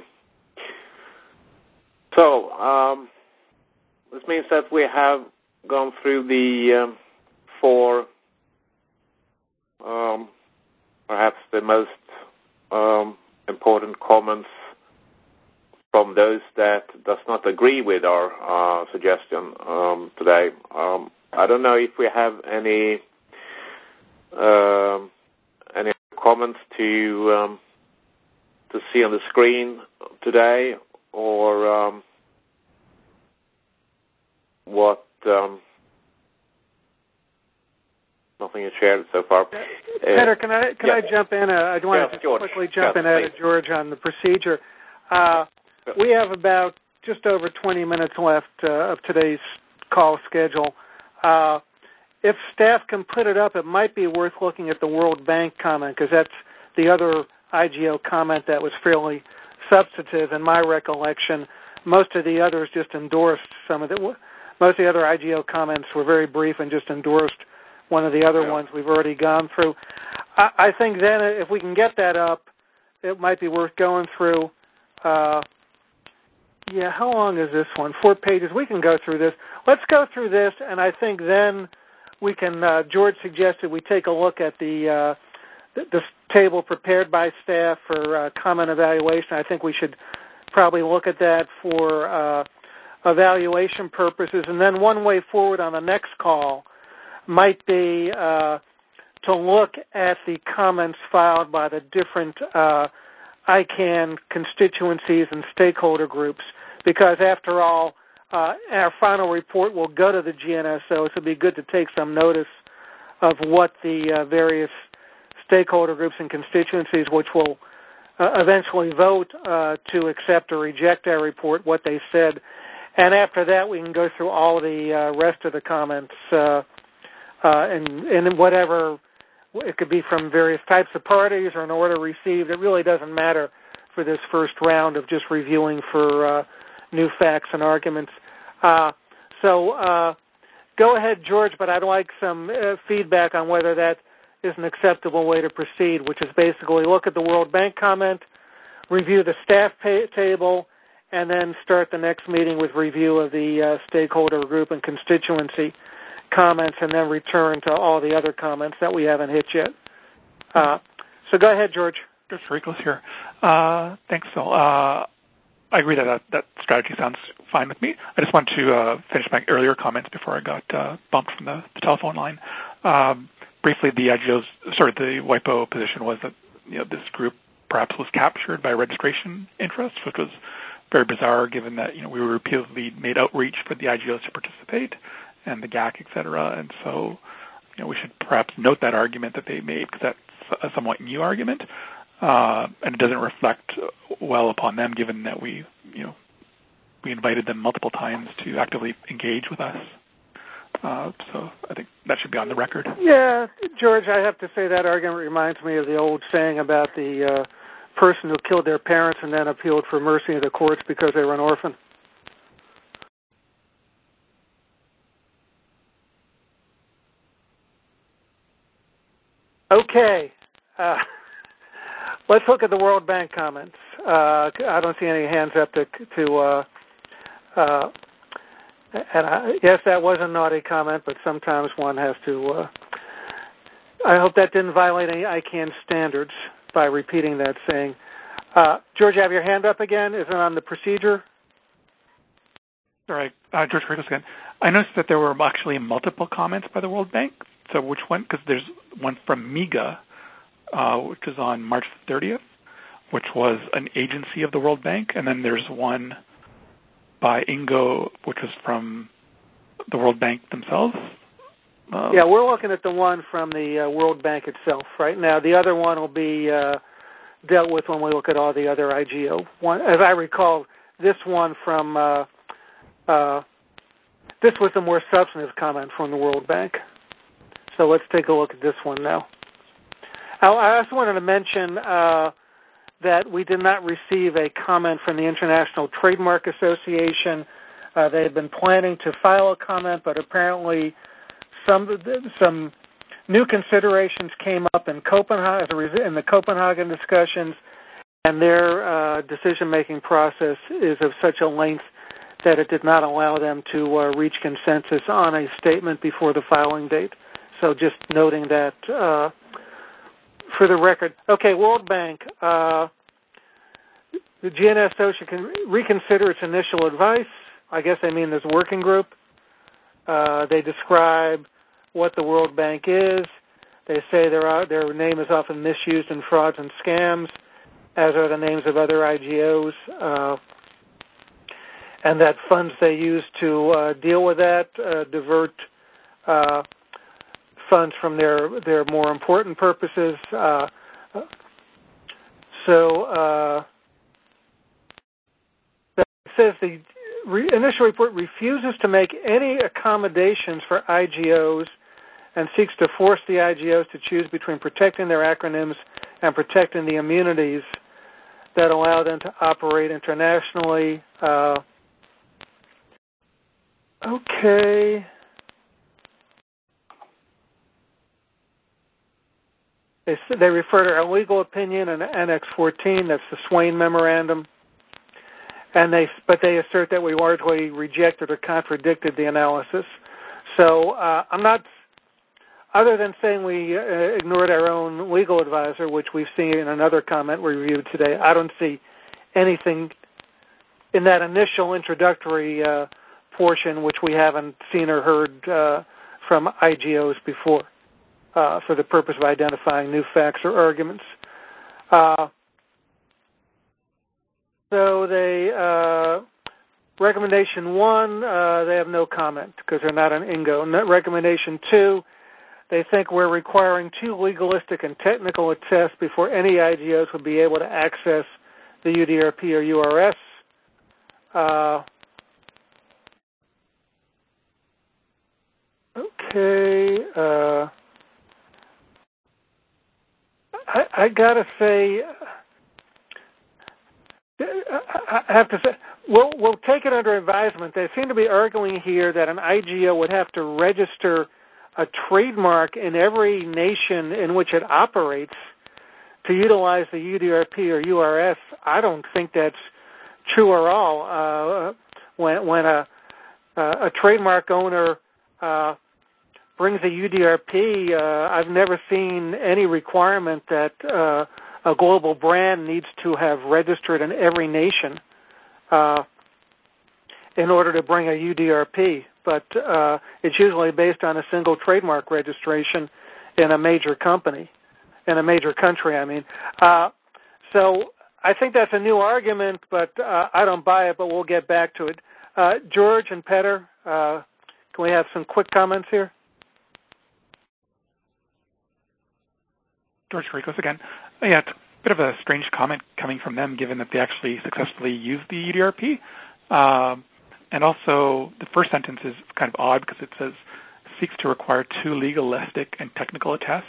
So, this means that we have gone through the 4, perhaps the most important comments from those that does not agree with our suggestion today. I don't know if we have any comments to see on the screen today, or what. Nothing is shared so far. Peter, can I jump in? I want to quickly jump in at George on the procedure. We have about just over 20 minutes left of today's call schedule. If staff can put it up, it might be worth looking at the World Bank comment, because that's the other IGO comment that was fairly substantive in my recollection. Most of the others just endorsed some of it. Most of the other IGO comments were very brief and just endorsed one of the other ones we've already gone through. I think then if we can get that up, it might be worth going through. How long is this one? 4 pages. We can go through this. Let's go through this, and I think then we can, George suggested we take a look at the table prepared by staff for comment evaluation. I think we should probably look at that for evaluation purposes. And then one way forward on the next call might be to look at the comments filed by the different ICANN constituencies and stakeholder groups, because after all, our final report will go to the GNSO, so it would be good to take some notice of what the various stakeholder groups and constituencies, which will eventually vote to accept or reject our report, what they said. And after that, we can go through all of the rest of the comments and whatever, it could be from various types of parties or an order received. It really doesn't matter for this first round of just reviewing for new facts and arguments. So go ahead, George, but I'd like some feedback on whether that is an acceptable way to proceed, which is basically look at the World Bank comment, review the staff table, and then start the next meeting with review of the stakeholder group and constituency comments, and then return to all the other comments that we haven't hit yet. So go ahead, George. George Pericles here. Thanks, Phil. I agree that strategy sounds fine with me. I just want to finish my earlier comments before I got bumped from the telephone line. Briefly, the WIPO position was that this group perhaps was captured by registration interests, which was very bizarre given that we were repeatedly made outreach for the IGOs to participate and the GAC, et cetera. And so we should perhaps note that argument that they made, because that's a somewhat new argument, and it doesn't reflect well upon them given that we invited them multiple times to actively engage with us. So I think that should be on the record. Yeah, George, I have to say that argument reminds me of the old saying about the person who killed their parents and then appealed for mercy of the courts because they were an orphan. Okay. Let's look at the World Bank comments. I don't see any hands up yes, that was a naughty comment, but sometimes one has to. I hope that didn't violate any ICANN standards by repeating that saying. George, you have your hand up again. Is it on the procedure? All right. George Pericles again. I noticed that there were actually multiple comments by the World Bank. So which one? Because there's one from MEGA, which is on March 30th, which was an agency of the World Bank, and then there's one by INGO, which is from the World Bank themselves. Yeah, we're looking at the one from the World Bank itself right now. The other one will be dealt with when we look at all the other IGO. As I recall, this one from this was the more substantive comment from the World Bank. So let's take a look at this one now. I also wanted to mention that we did not receive a comment from the International Trademark Association. They had been planning to file a comment, but apparently some new considerations came up in Copenhagen, in the Copenhagen discussions, and their decision-making process is of such a length that it did not allow them to reach consensus on a statement before the filing date. So just noting that for the record. Okay, World Bank. The GNSO should reconsider its initial advice. I guess they mean this working group. They describe what the World Bank is. They say their name is often misused in frauds and scams, as are the names of other IGOs, and that funds they use to deal with that divert funds from their more important purposes. It says the initial report refuses to make any accommodations for IGOs and seeks to force the IGOs to choose between protecting their acronyms and protecting the immunities that allow them to operate internationally. Okay. They refer to our legal opinion in Annex 14, that's the Swain Memorandum, but they assert that we largely rejected or contradicted the analysis. So I'm not, other than saying we ignored our own legal advisor, which we've seen in another comment we reviewed today, I don't see anything in that initial introductory portion which we haven't seen or heard from IGOs before. For the purpose of identifying new facts or arguments. So recommendation 1, they have no comment because they're not an INGO. Recommendation 2, they think we're requiring too legalistic and technical a test before any IGOs would be able to access the UDRP or URS. Okay. I gotta say, I have to say, we'll take it under advisement. They seem to be arguing here that an IGO would have to register a trademark in every nation in which it operates to utilize the UDRP or URS. I don't think that's true or all. When a trademark owner brings a UDRP, I've never seen any requirement that a global brand needs to have registered in every nation in order to bring a UDRP. But it's usually based on a single trademark registration in a major company, in a major country, I mean. So I think that's a new argument, but I don't buy it, but we'll get back to it. George and Petter, can we have some quick comments here? George Karikos again. Yeah, it's a bit of a strange comment coming from them, given that they actually successfully used the UDRP. And also, the first sentence is kind of odd because it says, seeks to require two legalistic and technical attest.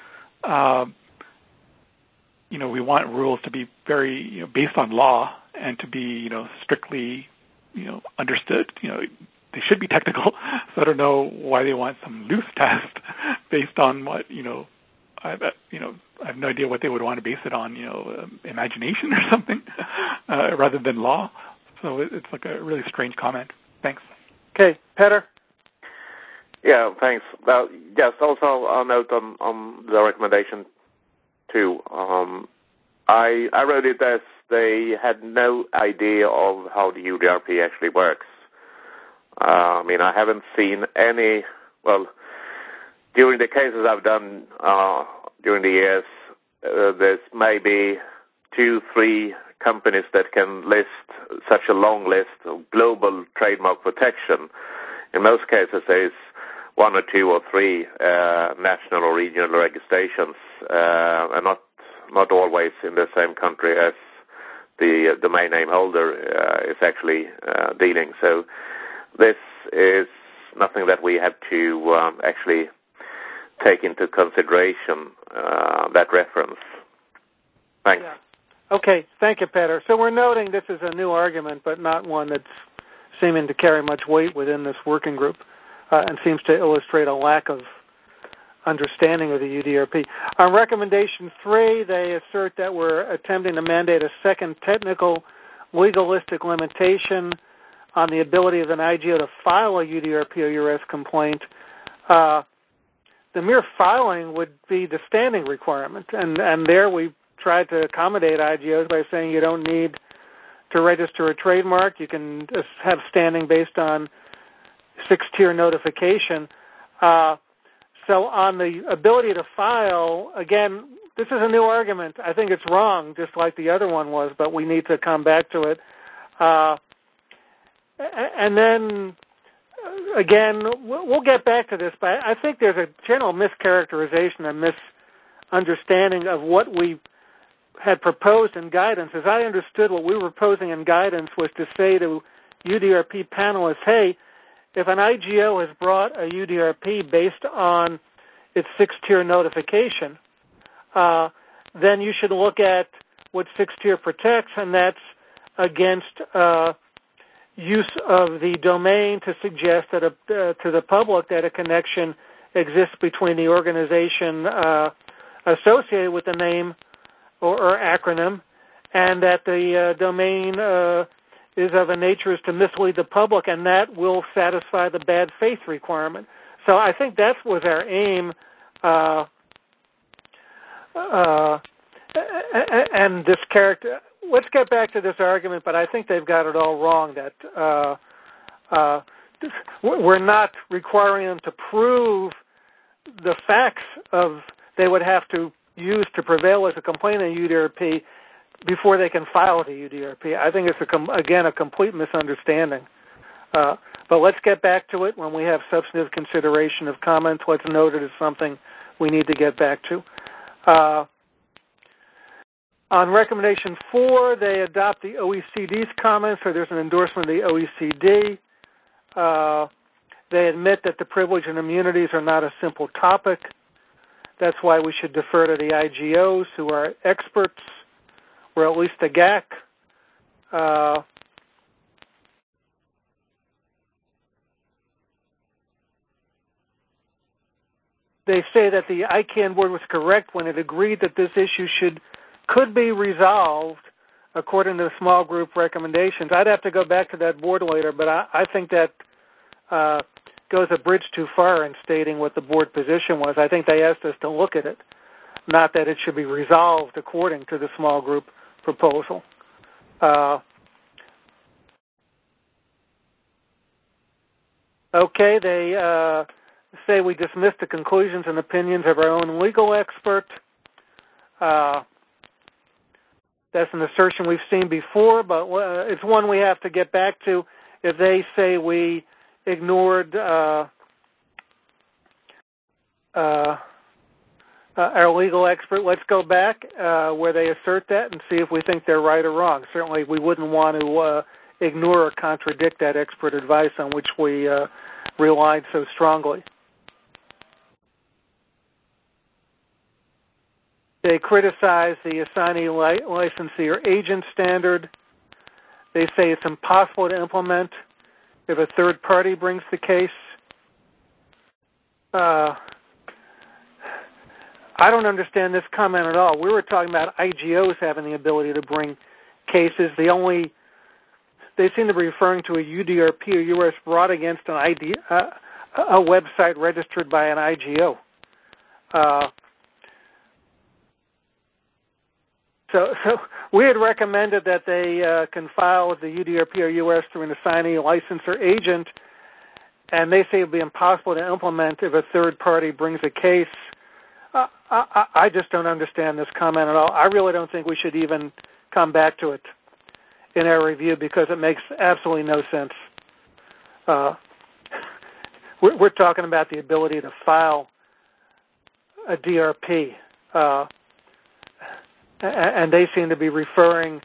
We want rules to be very, based on law and to be, strictly, understood. They should be technical. So I don't know why they want some loose test based on what, I have no idea what they would want to base it on, imagination or something, rather than law. So it's like a really strange comment. Thanks. Okay, Petter? Yeah, thanks. Well, yes, also a note on the recommendation, too. I wrote it as they had no idea of how the UDRP actually works. I haven't seen any, during the cases I've done during the years, there's maybe 2-3 companies that can list such a long list of global trademark protection. In most cases, there's 1 or 2 or 3 national or regional registrations, and not always in the same country as the domain name holder is actually dealing. So this is nothing that we have to actually take into consideration, that reference. Thanks. Yeah. Okay, thank you, Petter. So we're noting this is a new argument, but not one that's seeming to carry much weight within this working group, and seems to illustrate a lack of understanding of the UDRP. On recommendation 3, they assert that we're attempting to mandate a second technical legalistic limitation on the ability of an IGO to file a UDRP or URS complaint. The mere filing would be the standing requirement, and there we tried to accommodate IGOs by saying you don't need to register a trademark. You can just have standing based on 6-tier notification. So on the ability to file, again, this is a new argument. I think it's wrong, just like the other one was, but we need to come back to it. And then, again, we'll get back to this, but I think there's a general mischaracterization and misunderstanding of what we had proposed in guidance. As I understood, what we were proposing in guidance was to say to UDRP panelists, hey, if an IGO has brought a UDRP based on its 6-tier notification, then you should look at what 6-tier protects, and that's against use of the domain to suggest that to the public that a connection exists between the organization associated with the name or acronym, and that the domain is of a nature as to mislead the public, and that will satisfy the bad faith requirement. So I think that was our aim, and this character. Let's get back to this argument, but I think they've got it all wrong, that we're not requiring them to prove the facts of they would have to use to prevail as a complainant in UDRP before they can file the UDRP. I think it's, again, a complete misunderstanding. But let's get back to it when we have substantive consideration of comments. Let's note it as something we need to get back to. On recommendation 4, they adopt the OECD's comments, so there's an endorsement of the OECD. They admit that the privilege and immunities are not a simple topic. That's why we should defer to the IGOs, who are experts, or at least the GAC. They say that the ICANN board was correct when it agreed that this issue could be resolved according to the small group recommendations. I'd have to go back to that board later, but I think that goes a bridge too far in stating what the board position was. I think they asked us to look at it, not that it should be resolved according to the small group proposal. Okay, they say we dismiss the conclusions and opinions of our own legal expert. That's an assertion we've seen before, but it's one we have to get back to. If they say we ignored our legal expert, let's go back where they assert that and see if we think they're right or wrong. Certainly we wouldn't want to ignore or contradict that expert advice on which we relied so strongly. They criticize the assignee, licensee, or agent standard. They say it's impossible to implement if a third party brings the case. I don't understand this comment at all. We were talking about IGOs having the ability to bring cases. They seem to be referring to a UDRP or U.S. brought against a website registered by an IGO. So we had recommended that they can file with the UDRP or U.S. through an assignee, license, or agent, and they say it would be impossible to implement if a third party brings a case. I just don't understand this comment at all. I really don't think we should even come back to it in our review because it makes absolutely no sense. We're talking about the ability to file a DRP. And they seem to be referring,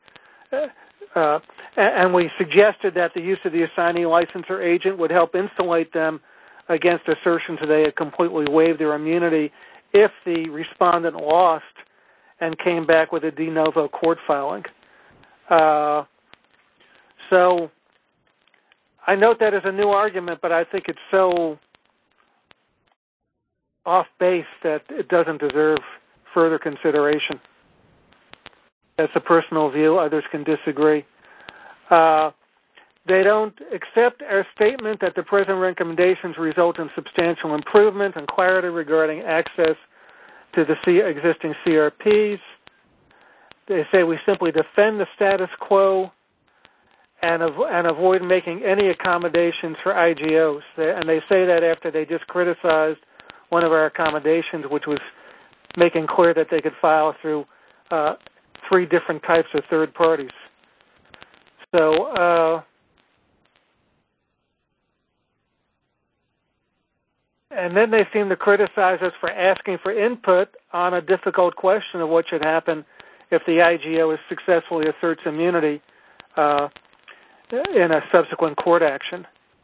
and we suggested that the use of the assignee, license, or agent would help insulate them against assertions that they had completely waived their immunity if the respondent lost and came back with a de novo court filing. So I note that as a new argument, but I think it's so off base that it doesn't deserve further consideration. That's a personal view. Others can disagree. They don't accept our statement that the present recommendations result in substantial improvement and clarity regarding access to the existing CRPs. They say we simply defend the status quo and avoid making any accommodations for IGOs. And they say that after they just criticized one of our accommodations, which was making clear that they could file through 3 different types of third parties. So, and then they seem to criticize us for asking for input on a difficult question of what should happen if the IGO successfully asserts immunity in a subsequent court action.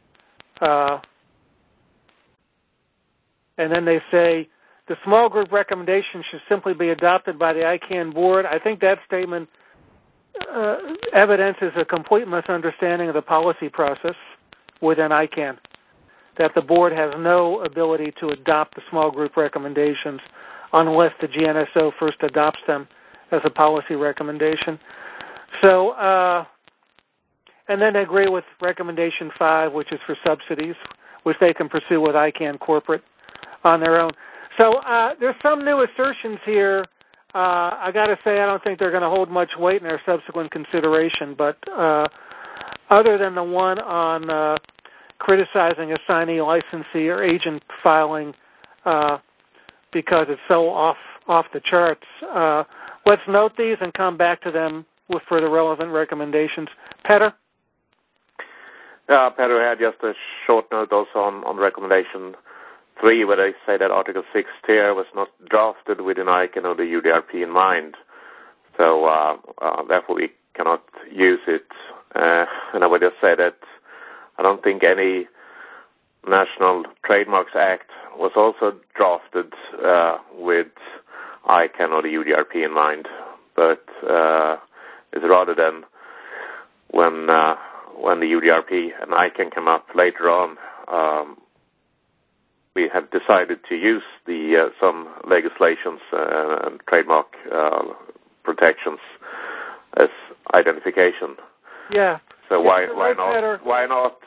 And then they say, the small group recommendation should simply be adopted by the ICANN board. I think that statement evidences a complete misunderstanding of the policy process within ICANN, that the board has no ability to adopt the small group recommendations unless the GNSO first adopts them as a policy recommendation. So, and then they agree with recommendation 5, which is for subsidies, which they can pursue with ICANN corporate on their own. So there's some new assertions here. I got to say, I don't think they're going to hold much weight in our subsequent consideration. But other than the one on criticizing assignee, licensee, or agent filing because it's so off the charts, let's note these and come back to them with further relevant recommendations. Petter? Petter had just a short note also on recommendation 3, where they say that Article 6 tier was not drafted with an ICANN or the UDRP in mind. So therefore we cannot use it. And I would just say that I don't think any National Trademarks Act was also drafted with ICANN or the UDRP in mind. But it's rather than when the UDRP and ICANN come up later on, we have decided to use some legislations and trademark protections as identification. Yeah. So yeah, why not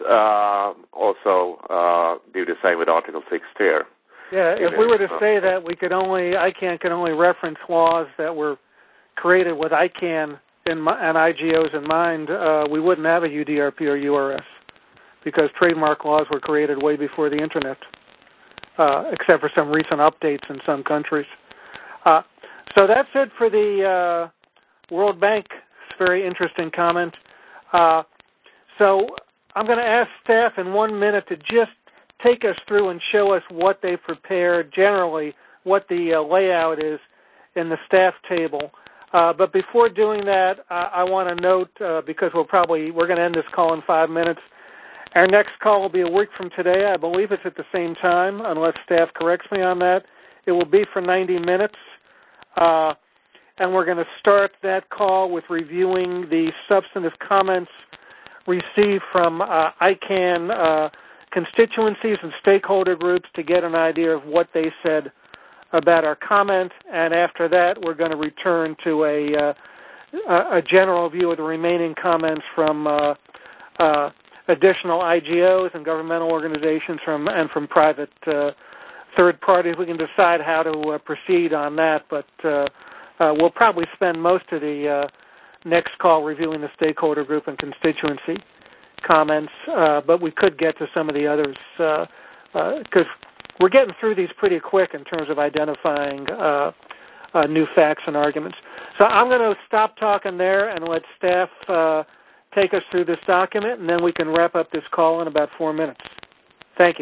also do the same with Article 6 tier? Yeah, if we were to say that ICANN can only reference laws that were created with ICANN and IGOs in mind, we wouldn't have a UDRP or URS because trademark laws were created way before the Internet, except for some recent updates in some countries. So that's it for the World Bank. It's a very interesting comment. So I'm going to ask staff in 1 minute to just take us through and show us what they prepared, generally what the layout is in the staff table. But before doing that, I want to note, because we're going to end this call in 5 minutes, our next call will be a week from today. I believe it's at the same time, unless staff corrects me on that. It will be for 90 minutes. And we're going to start that call with reviewing the substantive comments received from ICANN constituencies and stakeholder groups to get an idea of what they said about our comment. And after that, we're going to return to a general view of the remaining comments from additional IGOs and governmental organizations and from private third parties. We can decide how to proceed on that, but we'll probably spend most of the next call reviewing the stakeholder group and constituency comments, but we could get to some of the others because we're getting through these pretty quick in terms of identifying new facts and arguments. So I'm going to stop talking there and let staff take us through this document, and then we can wrap up this call in about 4 minutes. Thank you.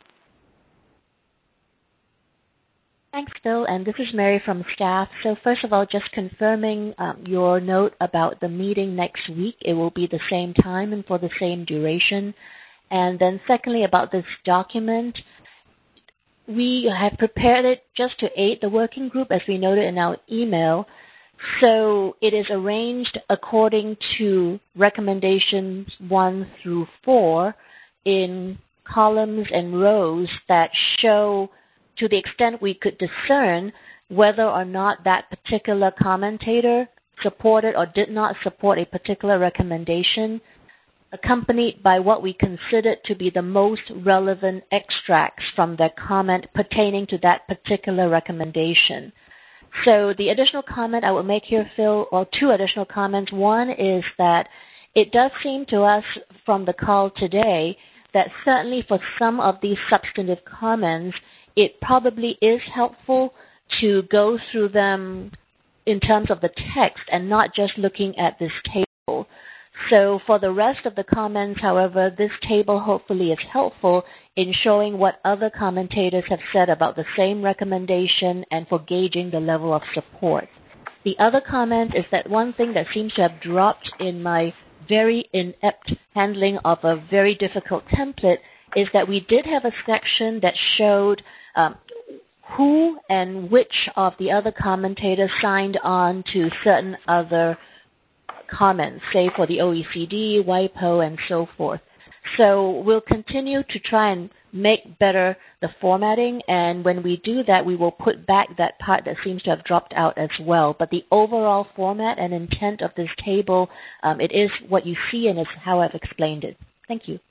Thanks, Bill, and this is Mary from staff. So first of all, just confirming your note about the meeting next week. It will be the same time and for the same duration. And then secondly, about this document, we have prepared it just to aid the working group, as we noted in our email. So it is arranged according to recommendations 1 through 4 in columns and rows that show, to the extent we could discern, whether or not that particular commentator supported or did not support a particular recommendation, accompanied by what we considered to be the most relevant extracts from their comment pertaining to that particular recommendation. So the additional comment I will make here, Phil, or 2 additional comments. One is that it does seem to us from the call today that certainly for some of these substantive comments, it probably is helpful to go through them in terms of the text and not just looking at this table. So for the rest of the comments, however, this table hopefully is helpful in showing what other commentators have said about the same recommendation and for gauging the level of support. The other comment is that one thing that seems to have dropped in my very inept handling of a very difficult template is that we did have a section that showed who and which of the other commentators signed on to certain other comments, say for the OECD, WIPO, and so forth. So we'll continue to try and make better the formatting, and when we do that, we will put back that part that seems to have dropped out as well. But the overall format and intent of this table, it is what you see and is how I've explained it. Thank you.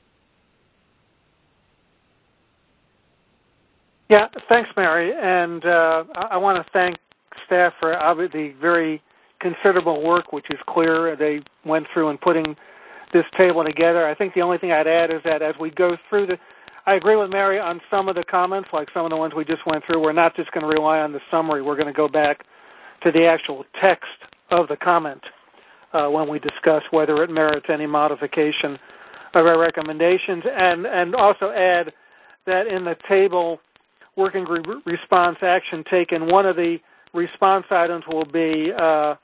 Yeah, thanks, Mary. And I want to thank staff for the very considerable work, which is clear. They went through and putting this table together. I think the only thing I'd add is that as we go through I agree with Mary on some of the comments, like some of the ones we just went through. We're not just going to rely on the summary. We're going to go back to the actual text of the comment when we discuss whether it merits any modification of our recommendations, and also add that in the table, working group response action taken, one of the response items will be,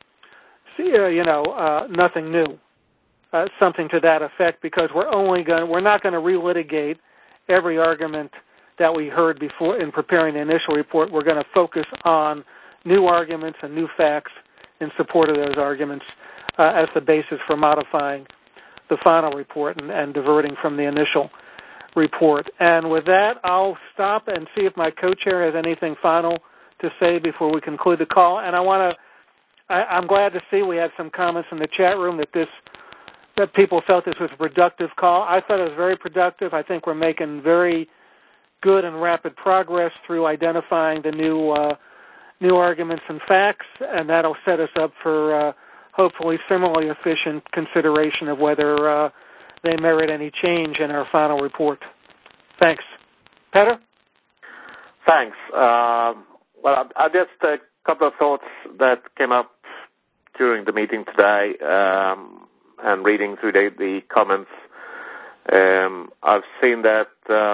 nothing new, something to that effect, because we're not going to relitigate every argument that we heard before in preparing the initial report. We're going to focus on new arguments and new facts in support of those arguments as the basis for modifying the final report and diverting from the initial report. And with that, I'll stop and see if my co-chair has anything final to say before we conclude the call. And I want I'm glad to see we had some comments in the chat room that people felt this was a productive call. I thought it was very productive. I think we're making very good and rapid progress through identifying the new arguments and facts, and that'll set us up for hopefully similarly efficient consideration of whether they merit any change in our final report. Thanks. Petter? Thanks. Well, just a couple of thoughts that came up during the meeting today, and reading through the comments. I've seen that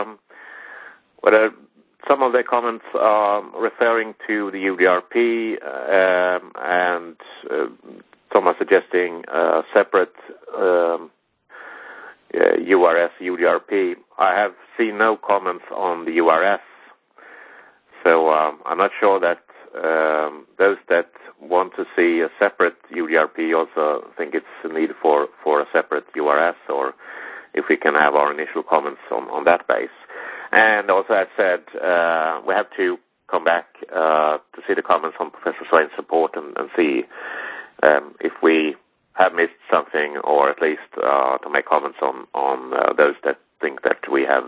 some of the comments are referring to the UDRP, and some are suggesting separate URS UDRP. I have seen no comments on the URS, so I'm not sure that those that want to see a separate UDRP also think it's a need for a separate URS, or if we can have our initial comments on that base. And also, as said, we have to come back to see the comments on Professor Swain's report and see if we have missed something, or at least to make comments on those that think that we have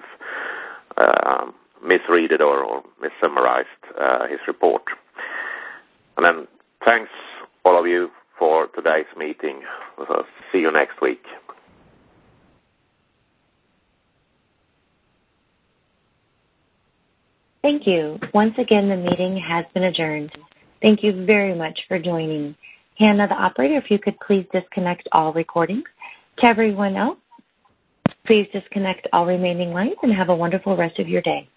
misread or missummarized his report. And then thanks all of you for today's meeting. We'll see you next week. Thank you. Once again, the meeting has been adjourned. Thank you very much for joining. Hannah, the operator, if you could please disconnect all recordings. To everyone else, please disconnect all remaining lines and have a wonderful rest of your day.